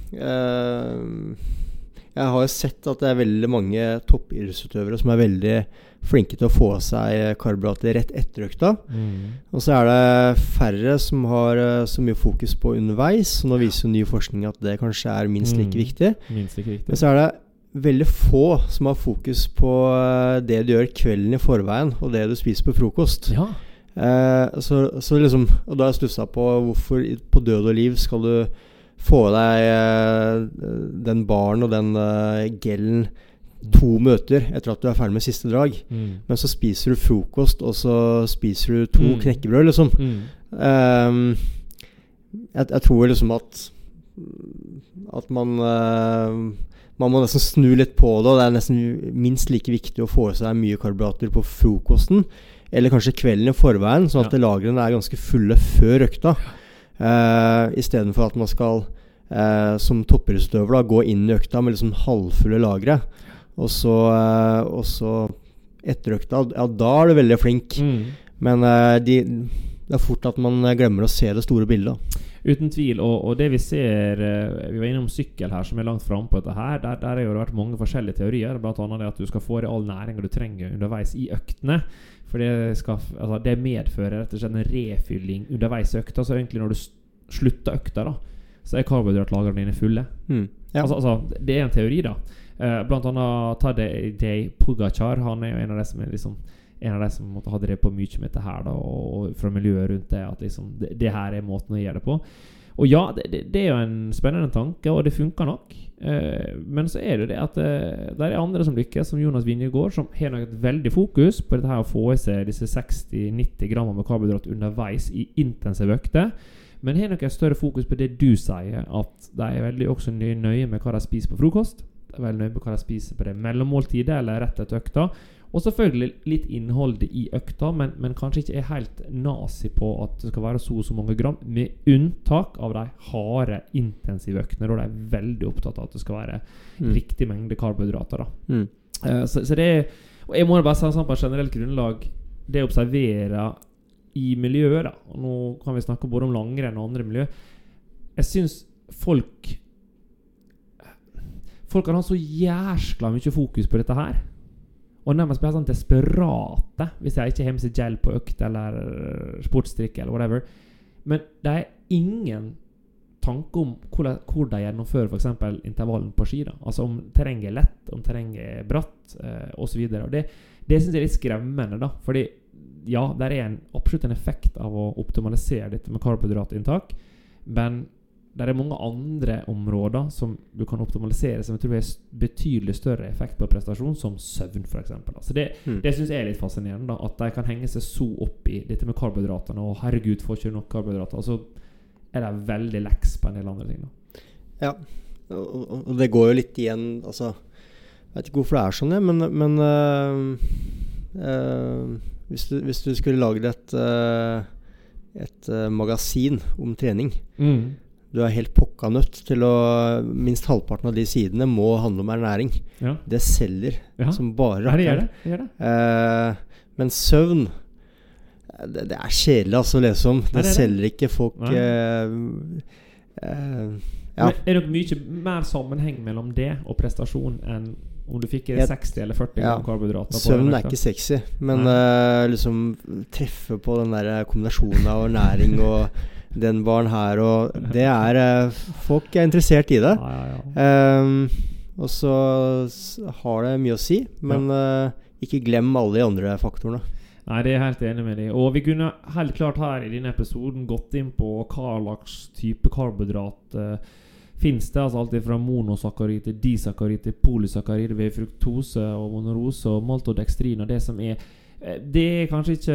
uh, jeg har jo sett at det er veldig mange toppidrettsutøvere som er veldig flinke til å få seg karbohydrater rett etter økta. Mm. Og så er det færre som har så mye fokus på underveis, og nå viser jo ny forskning at det kanskje er minst like mm. viktig. Minst like viktig. Men så er det veldig få som har fokus på det du gjør kvelden i forveien, og det du spiser på frokost. Ja. Eh, så, så liksom, og da har jeg stusset på hvorfor på død og liv skal du få deg eh, den baren og den eh, gelen to møter etter at du er ferdig med siste drag. Mm. Men så spiser du frokost, og så spiser du to Mm. knekkebrød, liksom. Mm. Um, jeg, jeg tror liksom at at man uh, man må nesten snu litt på det, og det er nesten minst like viktig å få i seg mye karbohydrater på frokosten, eller kanskje kvelden i forveien, sånn at Ja. lagrene er ganske fulle før økta. Uh, I stedet for at man skal uh, som toppidrettsutøver da, gå inn i økta med liksom halvfulle lagre, og så, uh, og så etter økta, ja, da er du veldig flink. Mm. Men uh, de, det er fort at man glemmer å se det store bildet. Uten tvil, og, og det vi ser, eh, vi var innom sykkel her som er langt frem på dette her, der, der har jo vært mange forskjellige teorier, blant annet det at du skal få det all næringen du trenger underveis i øktene, for det, skal, altså det medfører rett og slett en refylling underveis i økta, så egentlig når du slutter økta da, så er karbohydratlagrene dine fulle. Mm. Ja. Altså, altså, det er en teori da. Eh, blant annet Tadej Pogačar, han er jo en av de som er liksom en av de som måtte ha drevet på mye med dette her da, og, og fra miljøet rundt det, at liksom, det, det her er måten å gjøre det på. Og ja, det, det, det er jo en spennende tanke, og det funker nok. Eh, men så er det det at eh, det er andre som lykkes, som Jonas Vingegaard, som har nok et veldig fokus på dette her å få i seg disse seksti til nitti gram med karbohydrat underveis i intensive økter. Men har nok et større fokus på det du sier, at de er veldig også nøye med hva de spiser på frokost. De er veldig nøye med hva de spiser på det mellommåltidet, eller rett etter økta. Og selvfølgelig litt innholdet i økta, men, men kanskje ikke er helt nazi på at det skal være så og så mange gram, med unntak av de harde, intensive øktene, da de er veldig opptatt av at det skal være mm. riktig mengde karbohydrater. Da. Mm. Uh, så, så det er, og jeg må bare si sånn på et generelt grunnlag, det å observere i miljøet, da, og nå kan vi snakke både om langrenn og andre miljø, jeg synes folk, folk kan ha så jærskla mye fokus på dette her, og nærmest blir sånn desperate hvis jeg ikke har med seg gel på økt eller sportsdrikk eller whatever. Men det er ingen tanke om hvor, hvor de gjennomfører for eksempel intervallen på ski da. Altså om terrenget er lett, om terrenget er bratt eh, og så videre. Og det, det synes jeg er litt skremmende da. Fordi ja, det er en, absolutt en effekt av å optimalisere dette med karbohydratinntak, men det er mange andre områder som du kan optimalisere, som jeg tror har betydelig større effekt på prestasjon, som søvn for eksempel. Så det, mm. det synes jeg er litt fascinerende, da, at de kan henge seg så opp i dette med karbohydraterne, og herregud, får ikke nok karbohydrater, og så er det veldig leks på en del andre ting. Da. Ja, og, og det går jo litt igjen, altså, jeg vet ikke hvorfor det er sånn, ja, men, men øh, øh, hvis, du, hvis du skulle lage et, øh, et øh, magasin om trening, mm. du er helt pokka nødt til å minst halvparten av de sidene må handle om ernæring. Ja. Det selger ja. Som bare ja, det gjør det, det, gjør det. Eh, men søvn det, det er kjedelig altså, å lese om. Det, det, det selger ikke folk eh, eh, ja. Men er det mye mer sammenheng mellom det og prestasjon enn om du fikk seksti eller førti gram ja. Karbohydrater? Søvn er ikke sexy, men uh, liksom treffe på den der kombinasjonen av ernæring og den baren her, og det er uh, folk er interessert i det. Ja, ja, ja. Um, og så har det mye å si, men uh, ikke glem alle de andre faktorene. Nei, det er jeg helt enig med deg. Og vi kunne helt klart her i denne episoden gått inn på hva slags type karbohydrat uh, finnes det, altså alt fra monosakkarid til disakkarid til polysakkarid ved fruktose og monorose og maltodextrin, og det som er det er kanskje ikke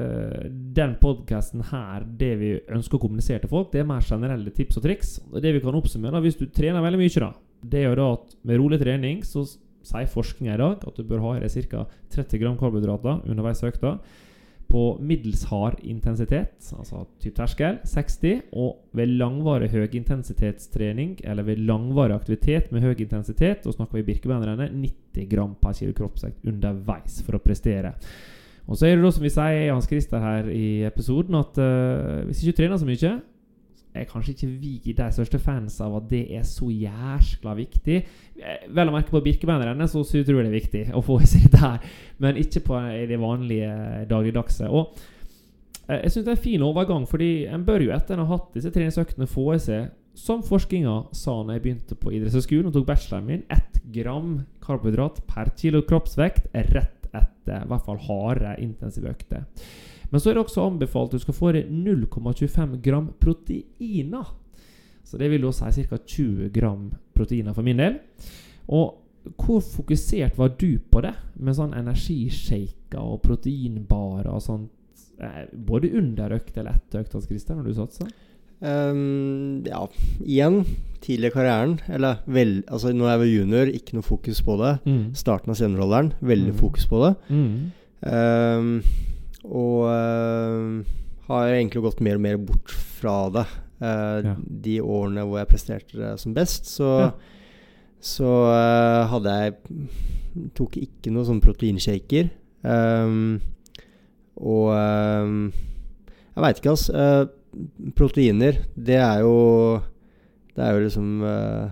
den podcasten her det vi ønsker å kommunisere til folk. Det er mer generelle tips og triks. Det vi kan oppsummere hvis du trener veldig mye da, det er jo da at med rolig trening så sier forskningen i dag at du bør ha i deg ca. tretti gram karbohydrater underveis økta på middels hard intensitet, altså typ terskel, seksti, og ved langvarig høyintensitetstrening eller ved langvarig aktivitet med høy intensitet, og snakker vi birkebeinrenne, nitti gram per kilo kroppsvekt underveis for å prestere. Og så er det da som vi sier, Hans Christer her i episoden, at uh, hvis du ikke trener så mye, er kanskje ikke vi de største fans av at det er så jæskla viktig. Vel å merke på birkebeinrenne, så tror jeg det er viktig å få i seg det her, men ikke på det vanlige dagligdagse. Og uh, jeg synes det er en fin overgang, fordi en bør jo etter en har hatt disse treningsøktene få i seg, som forskningen sa når jeg begynte på idrettshøyskolen og tok bacheloren min, ett gram karbohydrat per kilo kroppsvekt er rett etter i hvert fall harde intensive økter. Men så er det også anbefalt at du skal få det null komma tjuefem gram proteiner. Så det vil da si ca. tjue gram proteiner for min del. Og hvor fokusert var du på det? Med sånn energishaker og proteinbarer og sånt? Eh, både under økt eller etter økt, Hans Christian, når du satser? Um, ja, igjen, tidlig i karrieren, eller vel, altså når jeg var junior, ikke noe fokus på det. Mm. Starten av senioralderen, veldig mm. fokus på det. Mm. Um, og uh, har egentlig gått mer og mer bort fra det. Uh, ja. De årene hvor jeg presterte det som best, så, ja. så uh, hadde jeg tok ikke noe sånn proteinshaker. Um, og um, jeg vet ikke, altså. Uh, proteiner, det er jo det er jo liksom uh,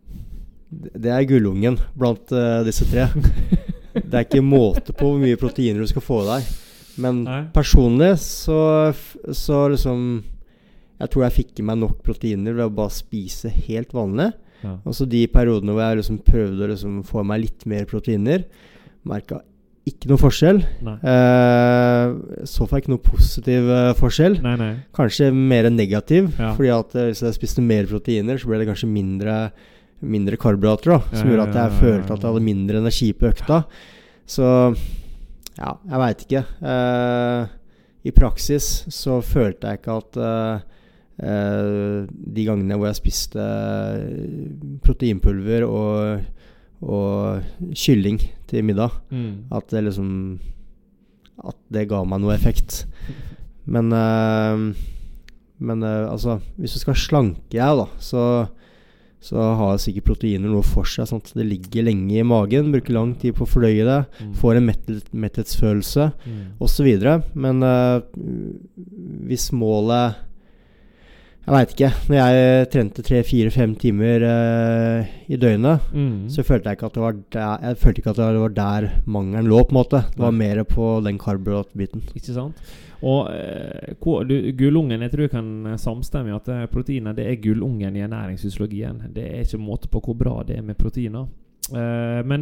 det er gullungen blant uh, disse tre. Det er ikke måte på hvor mye proteiner du skal få deg. Men Nei. personlig så, så liksom jeg tror jeg fikk i meg nok proteiner ved å bare spise helt vanlig. Ja. Og så de periodene hvor jeg liksom prøvde å liksom få meg litt mer proteiner, merket ikke noe forskjell. Eh, så får jeg ikke noe positiv uh, forskjell. Nei, nei. Kanskje mer negativ, ja. Fordi at uh, hvis jeg spiste mer proteiner, så ble det kanskje mindre, mindre karbohydrater, da, som ja, gjorde at jeg ja, ja, følte at jeg hadde mindre energi på økta. Så, ja, jeg vet ikke. Eh, I praksis så følte jeg ikke at uh, uh, de gangene hvor jeg spiste proteinpulver og og kylling til middag mm. at det liksom at det ga meg noe effekt men uh, men uh, altså hvis du skal slanke jeg da så, så har sikkert proteiner noe for seg sånn at det ligger lenge i magen, bruker lang tid på å fordøye det mm. får en mettet, metthetsfølelse mm. og så videre men uh, hvis målet jeg vet ikke, når jeg trente tre, fire, fem timer uh, i døgnet, mm. så følte jeg ikke at det var der, jeg følte ikke at det var der mangelen lå på en måte. Det var mer på den karbohydratbiten. Ikke sant? Og uh, du, gullungen, jeg tror jeg kan samstemme at proteiner, det er gullungen i ernæringsfysiologien. Det er ikke måte på hvor bra det er med proteiner. Uh, men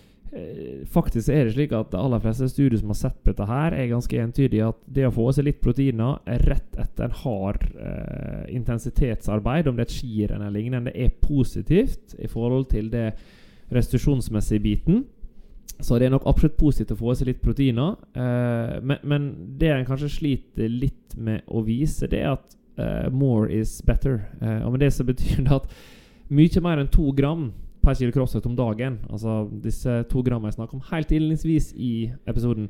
faktisk er det slik at de aller fleste studier som har sett på dette her er ganske entydige at det å få seg litt proteiner rett etter en hard eh, intensitetsarbeid, om det er et skirenn eller lignende, er positivt i forhold til det restitusjonsmessige biten. Så det er nok absolutt positivt å få seg litt proteiner. Eh, men, men det en kanskje sliter litt med å vise, det er at eh, more is better. Eh, og med det så betyr det at mye mer enn to gram per kilo kroppsvekt om dagen, altså disse to gram jeg snakker om helt innledningsvis i episoden.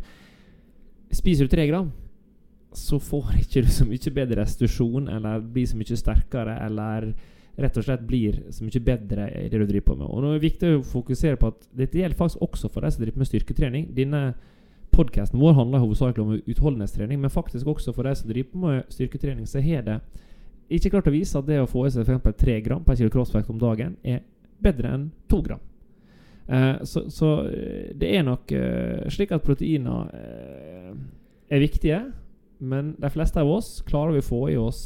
Spiser du tre gram, så får ikke du så mye bedre restitusjon, eller blir så mye sterkere, eller rett og slett blir så mye bedre i det du driver på med. Og nå er det viktig å fokusere på at dette gjelder faktisk også for deg som driver med styrketrening. Denne podcasten vår handler hovedsakelig om utholdenhetstrening, men faktisk også for deg som driver med styrketrening, så er det ikke klart å vise at det å få i seg for eksempel tre gram per kilo kroppsvekt om dagen er bedre enn to gram. Uh, så, så det er nok uh, slik at proteiner uh, er viktige, men de fleste av oss klarer vi å få i oss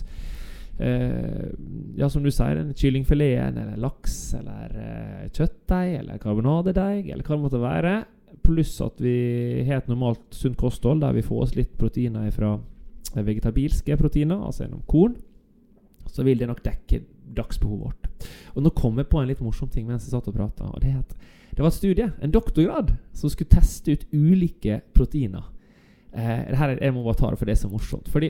uh, ja, som du sier, en kyllingfileten, eller laks, eller uh, kjøttdeig, eller karbonadedeig, eller hva det måtte være, pluss at vi har et normalt sunt kosthold, der vi får oss litt proteiner fra vegetabilske proteiner, altså gjennom korn, så vil det nok dekke dagsbehovet vårt. Og nå kom jeg på en litt morsom ting mens jeg satt og pratet, og det er at det var et studie, en doktorgrad, som skulle teste ut ulike proteiner. Eh, det her er, jeg må bare ta det for det er så morsomt, fordi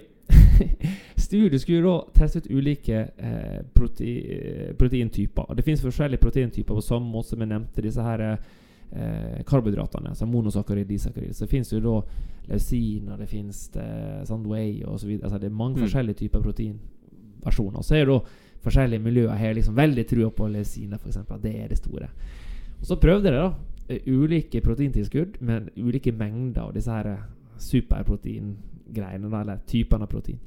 studiet skulle da teste ut ulike eh, prote- proteintyper, og det finnes forskjellige proteintyper på samme måte som jeg nevnte disse her eh, karbohydratene, altså monosakkarid, disakkarid. Så finnes det jo da leucin, og det finnes det, sånn whey og så videre, altså det er mange mm. forskjellige typer proteinversjoner. Så er det da forskjellige miljøer her liksom veldig trua på leuciner for eksempel, det er det store. Og så prøvde det da ulike proteintilskudd med ulike mengder av disse her superproteingreiene, eller typene av protein.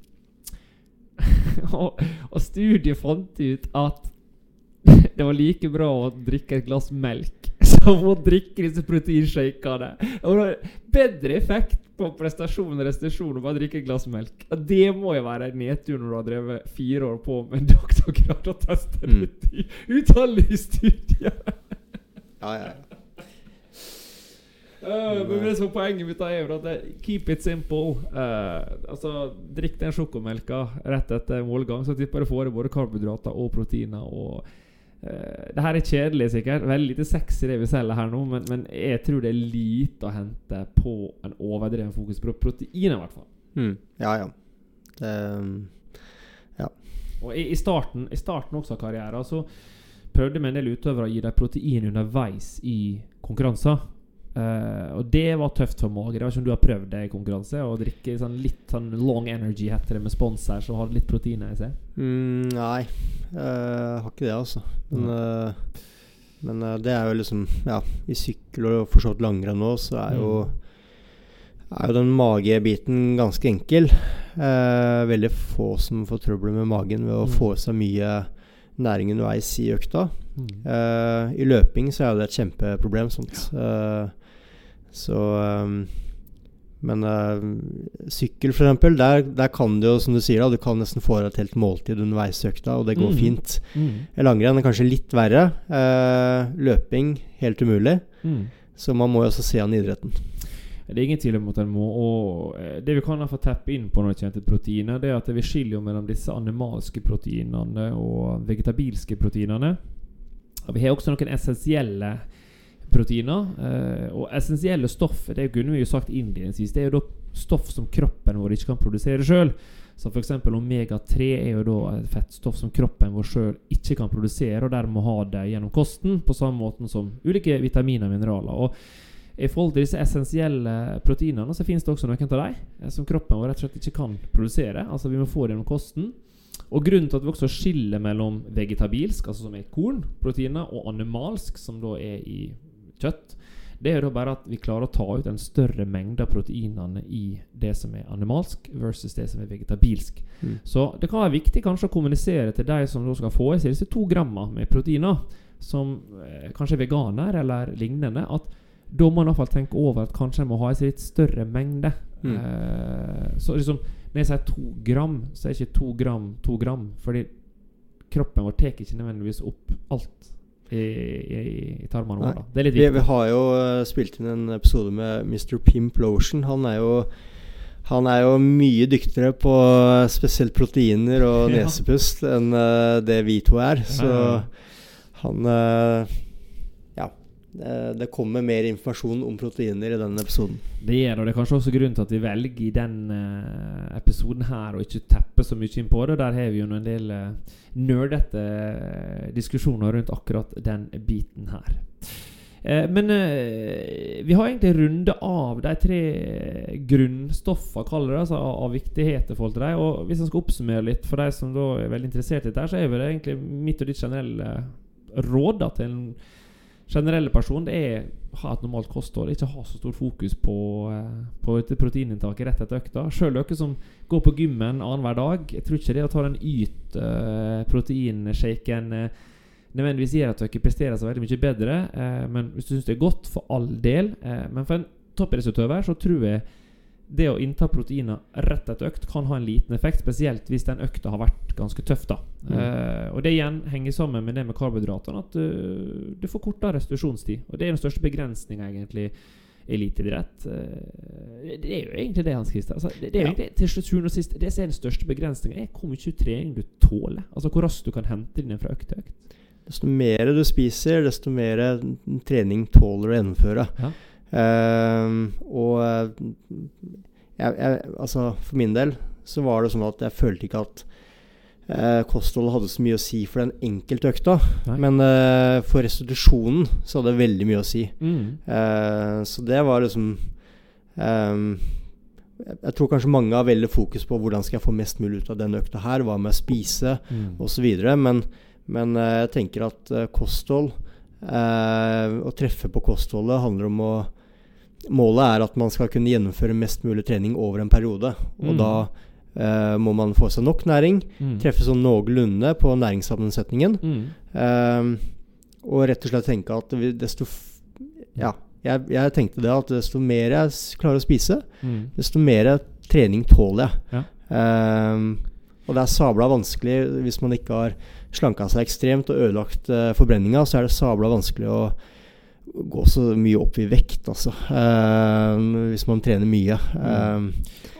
og, og studiet fant ut at det var like bra å drikke et glass melk som å drikke disse proteinshakene. Og det var bedre effekt på prestasjon og restitusjon å bare drikke et glass melk. Og det må jo være en nedtur når du har drevet fire år på med en doktorgrad og testet mm. ut i utallige studier. ja, ja. Uh, men det som poenget mitt er jo at det, keep it simple. Uh, altså, drikk den sjokomelka rett etter målgang, så tipper du får både karbohydrater og proteiner og uh, det her er kjedelig sikkert, veldig lite sexy det vi selger her nå, men, men jeg tror det er lite å hente på en overdreven fokus på proteiner i hvert fall. Mm. Ja, ja. Det, ja. Og i, i, starten, i starten også av karrieren så prøvde vi en del utøvere å gi deg protein underveis i konkurranser. Uh, og det var tøft for mager. Jeg vet ikke om du har prøvd det i konkurranse å drikke sånn litt sånn long energy heter det med sponsor så har det litt proteiner i seg. Mm, nei, jeg uh, har ikke det altså. Men, uh, men uh, det er jo liksom, ja, i sykkel og forstått langrenn nå, så er jo, mm. er jo den magebiten ganske enkel. Uh, veldig få som får trøbbel med magen ved å mm. få seg mye næring underveis i økta. Mm. Uh, I løping så er jo det et kjempeproblem sånt. Uh, så um, men uh, sykkel for eksempel, der, der kan du jo, som du sier da, du kan nesten få et helt måltid underveis i økta, og det går mm. fint. Mm. Langrenn er kanskje litt verre. Uh, løping, helt umulig. Mm. Så man må jo også se an idretten. Det er ingen tvil om at en må, og det vi kan få tappe inn på når det kommer til proteiner, det er at vi skiljer mellom disse animalske proteinene og vegetabilske proteinene. Og vi har også noen essensielle proteiner, eh, og essensielle stoff, det kunne vi jo sagt innledningsvis, det er jo da stoff som kroppen vår ikke kan produsere selv. Så for eksempel omega tre er jo da et fettstoff som kroppen vår selv ikke kan produsere, og dermed ha det gjennom kosten, på samme måte som ulike vitaminer og mineraler. Og i forhold til disse essensielle proteinene så finnes det også noen av dem som kroppen vår rett og slett ikke kan produsere. Altså vi må få det gjennom kosten. Og grunnen til at vi også skiller mellom vegetabilsk, altså som er kornproteiner, og animalsk, som da er i kjøtt, det er jo da bare at vi klarer å ta ut en større mengde av proteinene i det som er animalsk versus det som er vegetabilsk. Mm. Så det kan være viktig kanskje å kommunisere til de som da skal få i seg disse to grammer med proteiner, som eh, kanskje er veganer eller lignende, at da må man i hvert fall tenke over at kanskje man må ha i seg litt større mengde. Mm. Eh, så liksom, når jeg sier to gram, så er ikke to gram to gram, fordi kroppen vår tar ikke nødvendigvis opp alt i, i, i tarmene våre. Det er litt viktig. Vi, vi har jo spilt inn en episode med mister Pimp Lotion. Han er jo Han er jo mye dyktigere på spesielt proteiner og ja. nesepust enn uh, det vi to er. Så ja. han uh, Det, det kommer mer informasjon om proteiner i denne episoden. Det gjør, og det er kanskje også grunnen til at vi velger i den uh, episoden her og ikke teppe så mye inn på det. Der har vi jo en del uh, nerdete uh, diskusjoner rundt akkurat den biten her. Uh, men uh, vi har egentlig rundet av de tre grunnstoffer, kaller det, altså, av, av viktighet i forhold til dem. Og hvis jeg skal oppsummere litt for de som da er veldig interessert i dette, så er det egentlig mitt og ditt generelle råd da, til en generelle person, det er ha et normalt kosthold, ikke ha så stor fokus på, uh, på et proteininntaket rett etter økta. Selv dere som går på gymmen annen hver dag, jeg tror ikke det å ta den yt uh, proteinshaken uh, nødvendigvis gjør at dere presterer så veldig mye bedre, uh, men hvis du synes det er godt, for all del, uh, men for en toppidrettsutøver så tror jeg det å innta proteiner rett etter økt kan ha en liten effekt, spesielt hvis den økta har vært ganske tøff da. Mm. Uh, og det igjen henger sammen med det med karbohydratene, at uh, du får kortere restitusjonstid, og det er den største begrensningen egentlig eliteidrett. Uh, det er jo egentlig det, Hans Christer. Altså, det, det er jo ja. egentlig til slutt og sist, det som er den største begrensningen er hvor mye trening du tåler, altså hvor raskt du kan hente din fra økt til økt. Desto mer du spiser, desto mer trening tåler du å gjennomføre. Ja. Uh, og jeg, jeg, altså for min del så var det sånn at jeg følte ikke at uh, kostholdet hadde så mye å si for den enkelte økta. Nei. Men uh, for restitusjonen så hadde det veldig mye å si. Mm. Uh, så det var liksom um, jeg, jeg tror kanskje mange har veldig fokus på hvordan skal jeg få mest mulig ut av den økta her, hva med å spise mm. og så videre, men, men uh, jeg tenker at uh, kosthold uh, å treffe på kostholdet handler om å målet er at man skal kunne gjennomføre mest mulig trening over en periode, og mm. da eh, må man få seg nok næring, mm. treffe sånn noenlunde på næringssammensetningen, mm. eh, og rett og slett tenke at vi, desto f- ja, jeg, jeg tenkte det at desto mer jeg klarer å spise, mm. desto mer trening tåler jeg. Ja. Eh, og det er sabla vanskelig hvis man ikke har slanket seg ekstremt og ødelagt eh, forbrenninga, så er det sabla vanskelig å gå så mye opp i vekt, altså, uh, hvis man trener mye. Uh,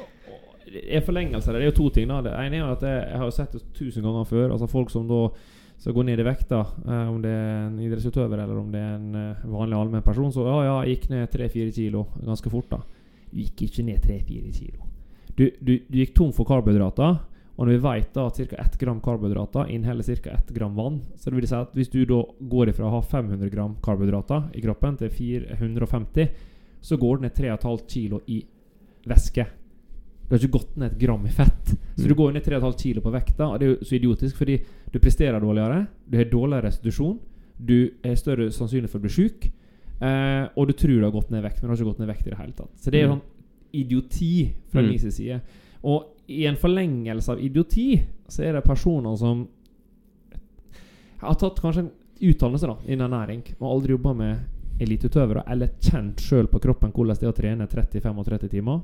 I forlengelse, det er jo to ting da. Det ene er at jeg, jeg har sett det tusen ganger før, altså folk som da så gå ned i vekt da, eh, om det er en idrettsutøver eller om det er en eh, vanlig allmenn person, så ja, ja, jeg gikk ned tre fire kilo ganske fort da. Du gikk ikke ned tre fire kilo. Du, du, du gikk tom for karbohydrater, og når vi vet da at ca. ett gram karbohydrater inneholder ca. ett gram vann, så det vil si at hvis du da går ifra å ha fem hundre gram karbohydrater i kroppen til fire hundre femti, så går det ned tre komma fem kilo i væske. Du har ikke gått ned et gram i fett. Så du går ned tre komma fem kilo på vekta, og det er jo så idiotisk, fordi du presterer dårligere, du har dårligere restitusjon, du er større sannsynlig for å bli syk, eh, og du tror du har gått ned vekt, men du har ikke gått ned vekt i det hele tatt. Så det er jo sånn idioti fra mm. min side. Og i en forlengelse av idioti, så er det personer som har tatt kanskje en utdannelse da, innen næring, og aldri jobbet med eliteutøvere, eller kjent selv på kroppen hvordan det er å trene tretti til femogtretti timer.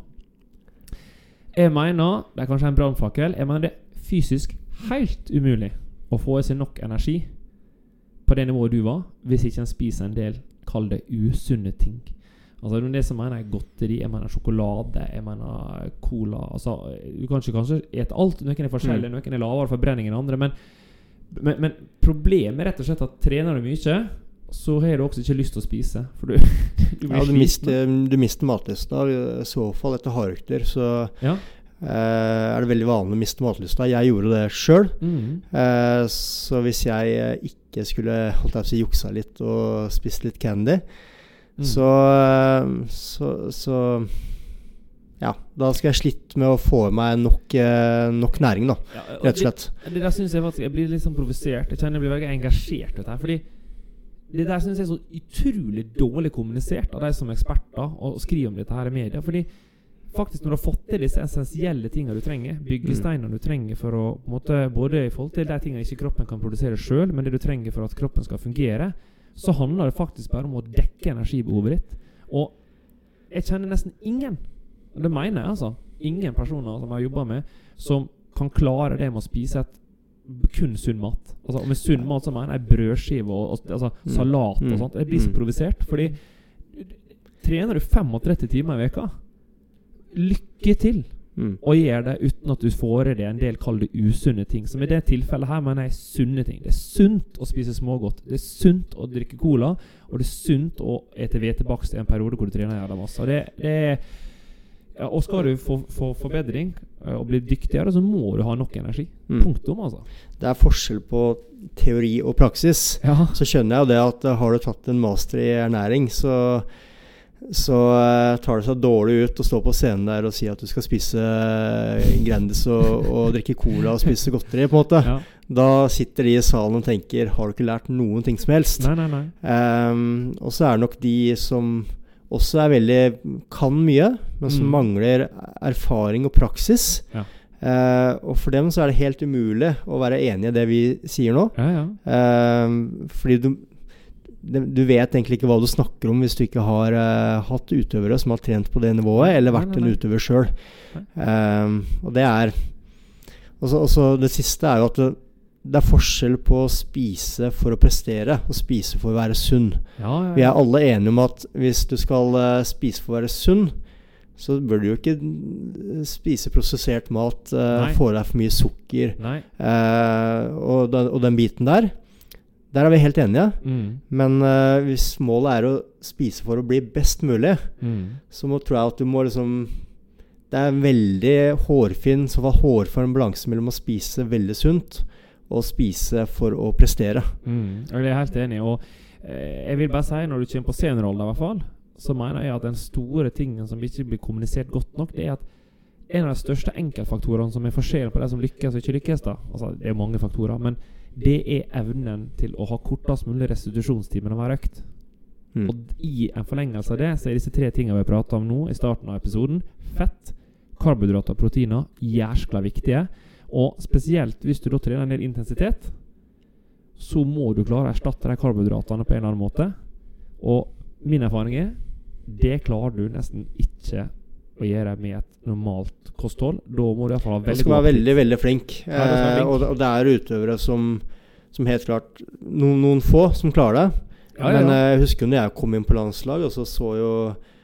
Jeg mener, det er kanskje en brannfakkel, jeg mener det er fysisk helt umulig å få i seg nok energi på det nivået du var, hvis ikke en spiser en del, kall det usunne ting. Altså det som mener jeg godteri, jeg mener sjokolade, jeg mener cola, altså du kan ikke kanskje ete alt, noen er forskjellige, mm. noen er lavere forbrenning enn andre, men, men, men problemet er rett og slett at trener du mye, så har du også ikke lyst til å spise, for du, du blir ja, du mister, du mister matlysta, i så fall etter hardøkter, så ja. eh, er det veldig vanlig å miste matlysta. Jeg gjorde det selv, mm. eh, så hvis jeg ikke skulle holdt jeg på å si juksa litt og spist litt candy, mm. så, så, så ja, da skal jeg slitt med å få i meg nok, nok næring da, ja, rett og slett. Det, det der synes jeg faktisk, jeg blir litt sånn provosert, jeg kjenner jeg blir veldig engasjert ut her, fordi det der synes jeg er så utrolig dårlig kommunisert av de som er eksperter og skriver om dette her i media, fordi faktisk når du har fått til disse essensielle tingene du trenger, byggesteinene du trenger for å, på en måte, både i forhold til de tingene ikke kroppen kan produsere selv, men det du trenger for at kroppen skal fungere, så handler det faktisk bare om å dekke energibehovet ditt. Og jeg kjenner nesten ingen, og det mener jeg altså, ingen personer som jeg har jobbet med, som kan klare det med å spise et kun sunn mat. Altså, og med sunn mat så mener jeg brødskive og, og altså, salat og sånt. Jeg blir så provosert, fordi trener du femogtretti timer i veka, lykke til mm. og gjør det uten at du får i det en del kall det usunne ting. Som i det tilfellet her mener jeg sunne ting. Det er sunt å spise smågodt, det er sunt å drikke cola, og det er sunt å ete hvetebakst i en periode hvor du trener jævla masse. Og det, det er ja, og skal du få, få forbedring og bli dyktigere, så må du ha nok energi. Mm. Punktum, altså. Det er forskjell på teori og praksis. Ja. Så skjønner jeg jo det at har du tatt en master i ernæring, så, så uh, tar det seg dårlig ut å stå på scenen der og si at du skal spise Grandis og, og drikke cola og spise godteri, på en måte. Ja. Da sitter de i salen og tenker, har du ikke lært noen ting som helst? Nei, nei, nei. Um, og så er det nok de som også er veldig, kan mye, men som mm. mangler erfaring og praksis. Ja. Eh, og for dem så er det helt umulig å være enig i det vi sier nå. Ja, ja. Eh, fordi du, du vet egentlig ikke hva du snakker om hvis du ikke har eh, hatt utøvere som har trent på det nivået, eller vært nei, nei, nei. en utøver selv. Eh, og det er også, også det siste er jo at det, det er forskjell på å spise for å prestere og spise for å være sunn. Ja, ja, ja. Vi er alle enige om at hvis du skal uh, spise for å være sunn, så bør du jo ikke spise prosessert mat, uh, få deg for mye sukker, uh, og, den, og den biten der. Der er vi helt enige. Mm. Men uh, hvis målet er å spise for å bli best mulig, mm. så må, tror jeg at du må liksom... Det er en veldig hårfin, så var hårfin balanse mellom å spise veldig sunt, og spise for å prestere. Mm, jeg er helt enig, og eh, jeg vil bare si, når du kommer på seniorrollen i hvert fall, så mener jeg at den store tingen som ikke blir kommunisert godt nok, det er at en av de største enkeltfaktorene som er forskjellen på det som lykkes og ikke lykkes da, altså det er mange faktorer, men det er evnen til å ha kortest mulig restitusjonstid med hver økt. Mm. Og i en forlengelse av det, så er disse tre tingene vi har pratet om nå i starten av episoden, fett, karbohydrater og proteiner, jæskla viktige. Og spesielt hvis du da trener en del intensitet, så må du klare å erstatte de karbohydratene på en eller annen måte. Og min erfaring er, det klarer du nesten ikke å gjøre med et normalt kosthold. Da må du i hvert fall ha veldig god tid. Du skal være veldig, veldig flink. Ja, eh, flink. Og, og det er utøvere som, som helt klart, noen, noen få som klarer det. Ja, Men ja. jeg husker når jeg kom inn på landslag, og så så jo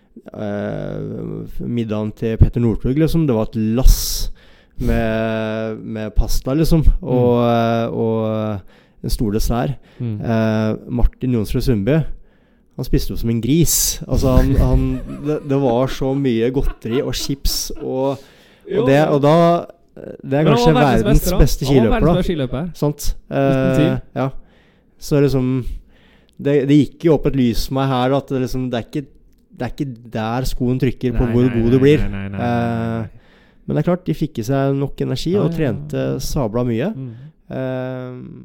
eh, middagen til Petter Northug, liksom, det var et lass med, med pasta liksom og, mm. og en stor dessert. Mm. Eh, Martin Jonsrud Sundby, han spiste jo som en gris. Altså han, han det, det var så mye godteri og chips og, og det, og da det er kanskje verdens, verdens beste, beste skiløper da. skiløper. Sant? Eh, ja. Så liksom det, det gikk jo opp et lys for meg her at det, liksom, det, er ikke, det er ikke der skoen trykker på nei, hvor nei, god nei, du blir. Nei, nei, nei, nei, nei. Eh, men det er klart, de fikk i seg nok energi og trente sabla mye. Mm. Eh,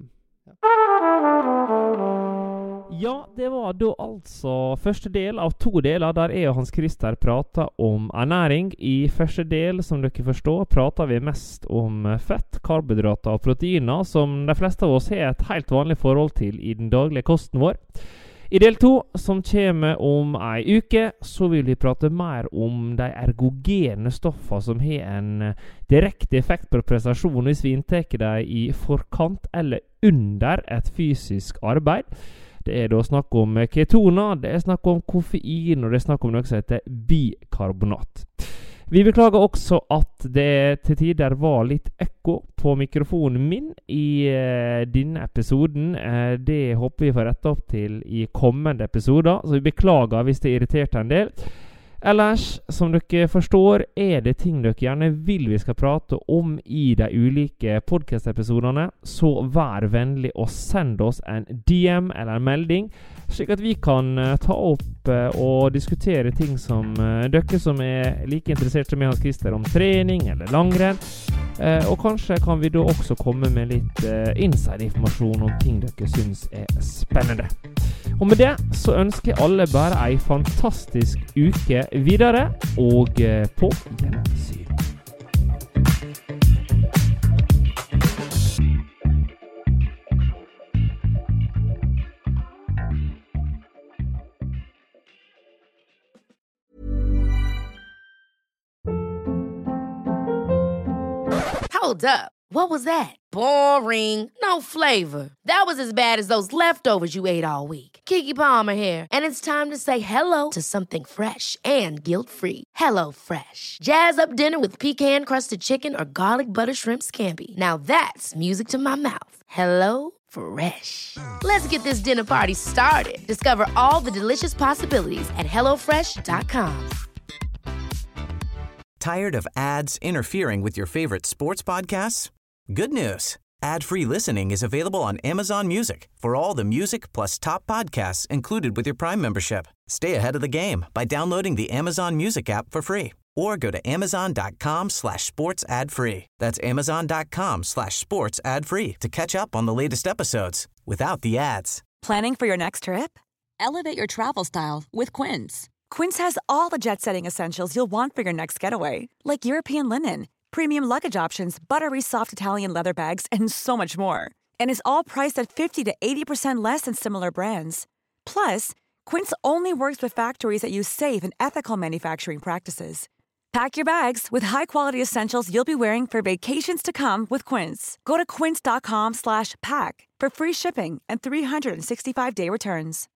Ja, det var da altså første del av to deler der jeg og Hans Christer prater om ernæring. I første del, som dere forstår, prater vi mest om fett, karbohydrater og proteiner, som de fleste av oss har et helt vanlig forhold til i den daglige kosten vår. I del to, som kommer om ei uke, så vil vi prate mer om de ergogene stoffene som har en direkte effekt på prestasjon hvis vi innteker dem i forkant eller under et fysisk arbeid. Det er da snakk om ketoner, det er snakk om koffein, og det er snakk om noe som heter bikarbonat. Vi beklager også at det til tider var litt ekko på mikrofonen min i eh, denne episoden. Eh, det håper vi får rette opp til i kommende episoder, så vi beklager hvis det irriterte en del. Ellers, som dere forstår, er det ting dere gjerne vil vi skal prate om i de ulike podcast-episodene, så vær vennlig og send oss en D M eller en melding, slik at vi kan uh, ta opp uh, og diskutere ting som uh, dere som er like interessert som jeg Hans Christer om trening eller langrenn, uh, og kanskje kan vi da også komme med litt uh, inside-informasjon om ting dere synes er spennende. Og med det så ønsker jeg alle bare en fantastisk uke videre, og uh, på gjensyn. Hold up. What was that? Boring. No flavor. That was as bad as those leftovers you ate all week. Keke Palmer here, and it's time to say hello to something fresh and guilt-free. Hello Fresh. Jazz up dinner with pecan-crusted chicken or garlic butter shrimp scampi. Now that's music to my mouth. Hello Fresh. Let's get this dinner party started. Discover all the delicious possibilities at hello fresh dot com. Tired of ads interfering with your favorite sports podcasts? Good news. Ad-free listening is available on Amazon Music for all the music plus top podcasts included with your Prime membership. Stay ahead of the game by downloading the Amazon Music app for free or go to amazon.com slash sports ad free. That's amazon.com slash sports ad free to catch up on the latest episodes without the ads. Planning for your next trip? Elevate your travel style with Quince. Quince has all the jet-setting essentials you'll want for your next getaway, like European linen, premium luggage options, buttery soft Italian leather bags, and so much more. And is all priced at fifty to eighty percent less than similar brands. Plus, Quince only works with factories that use safe and ethical manufacturing practices. Pack your bags with high-quality essentials you'll be wearing for vacations to come with Quince. Go to quince.com slash pack for free shipping and three sixty-five day returns.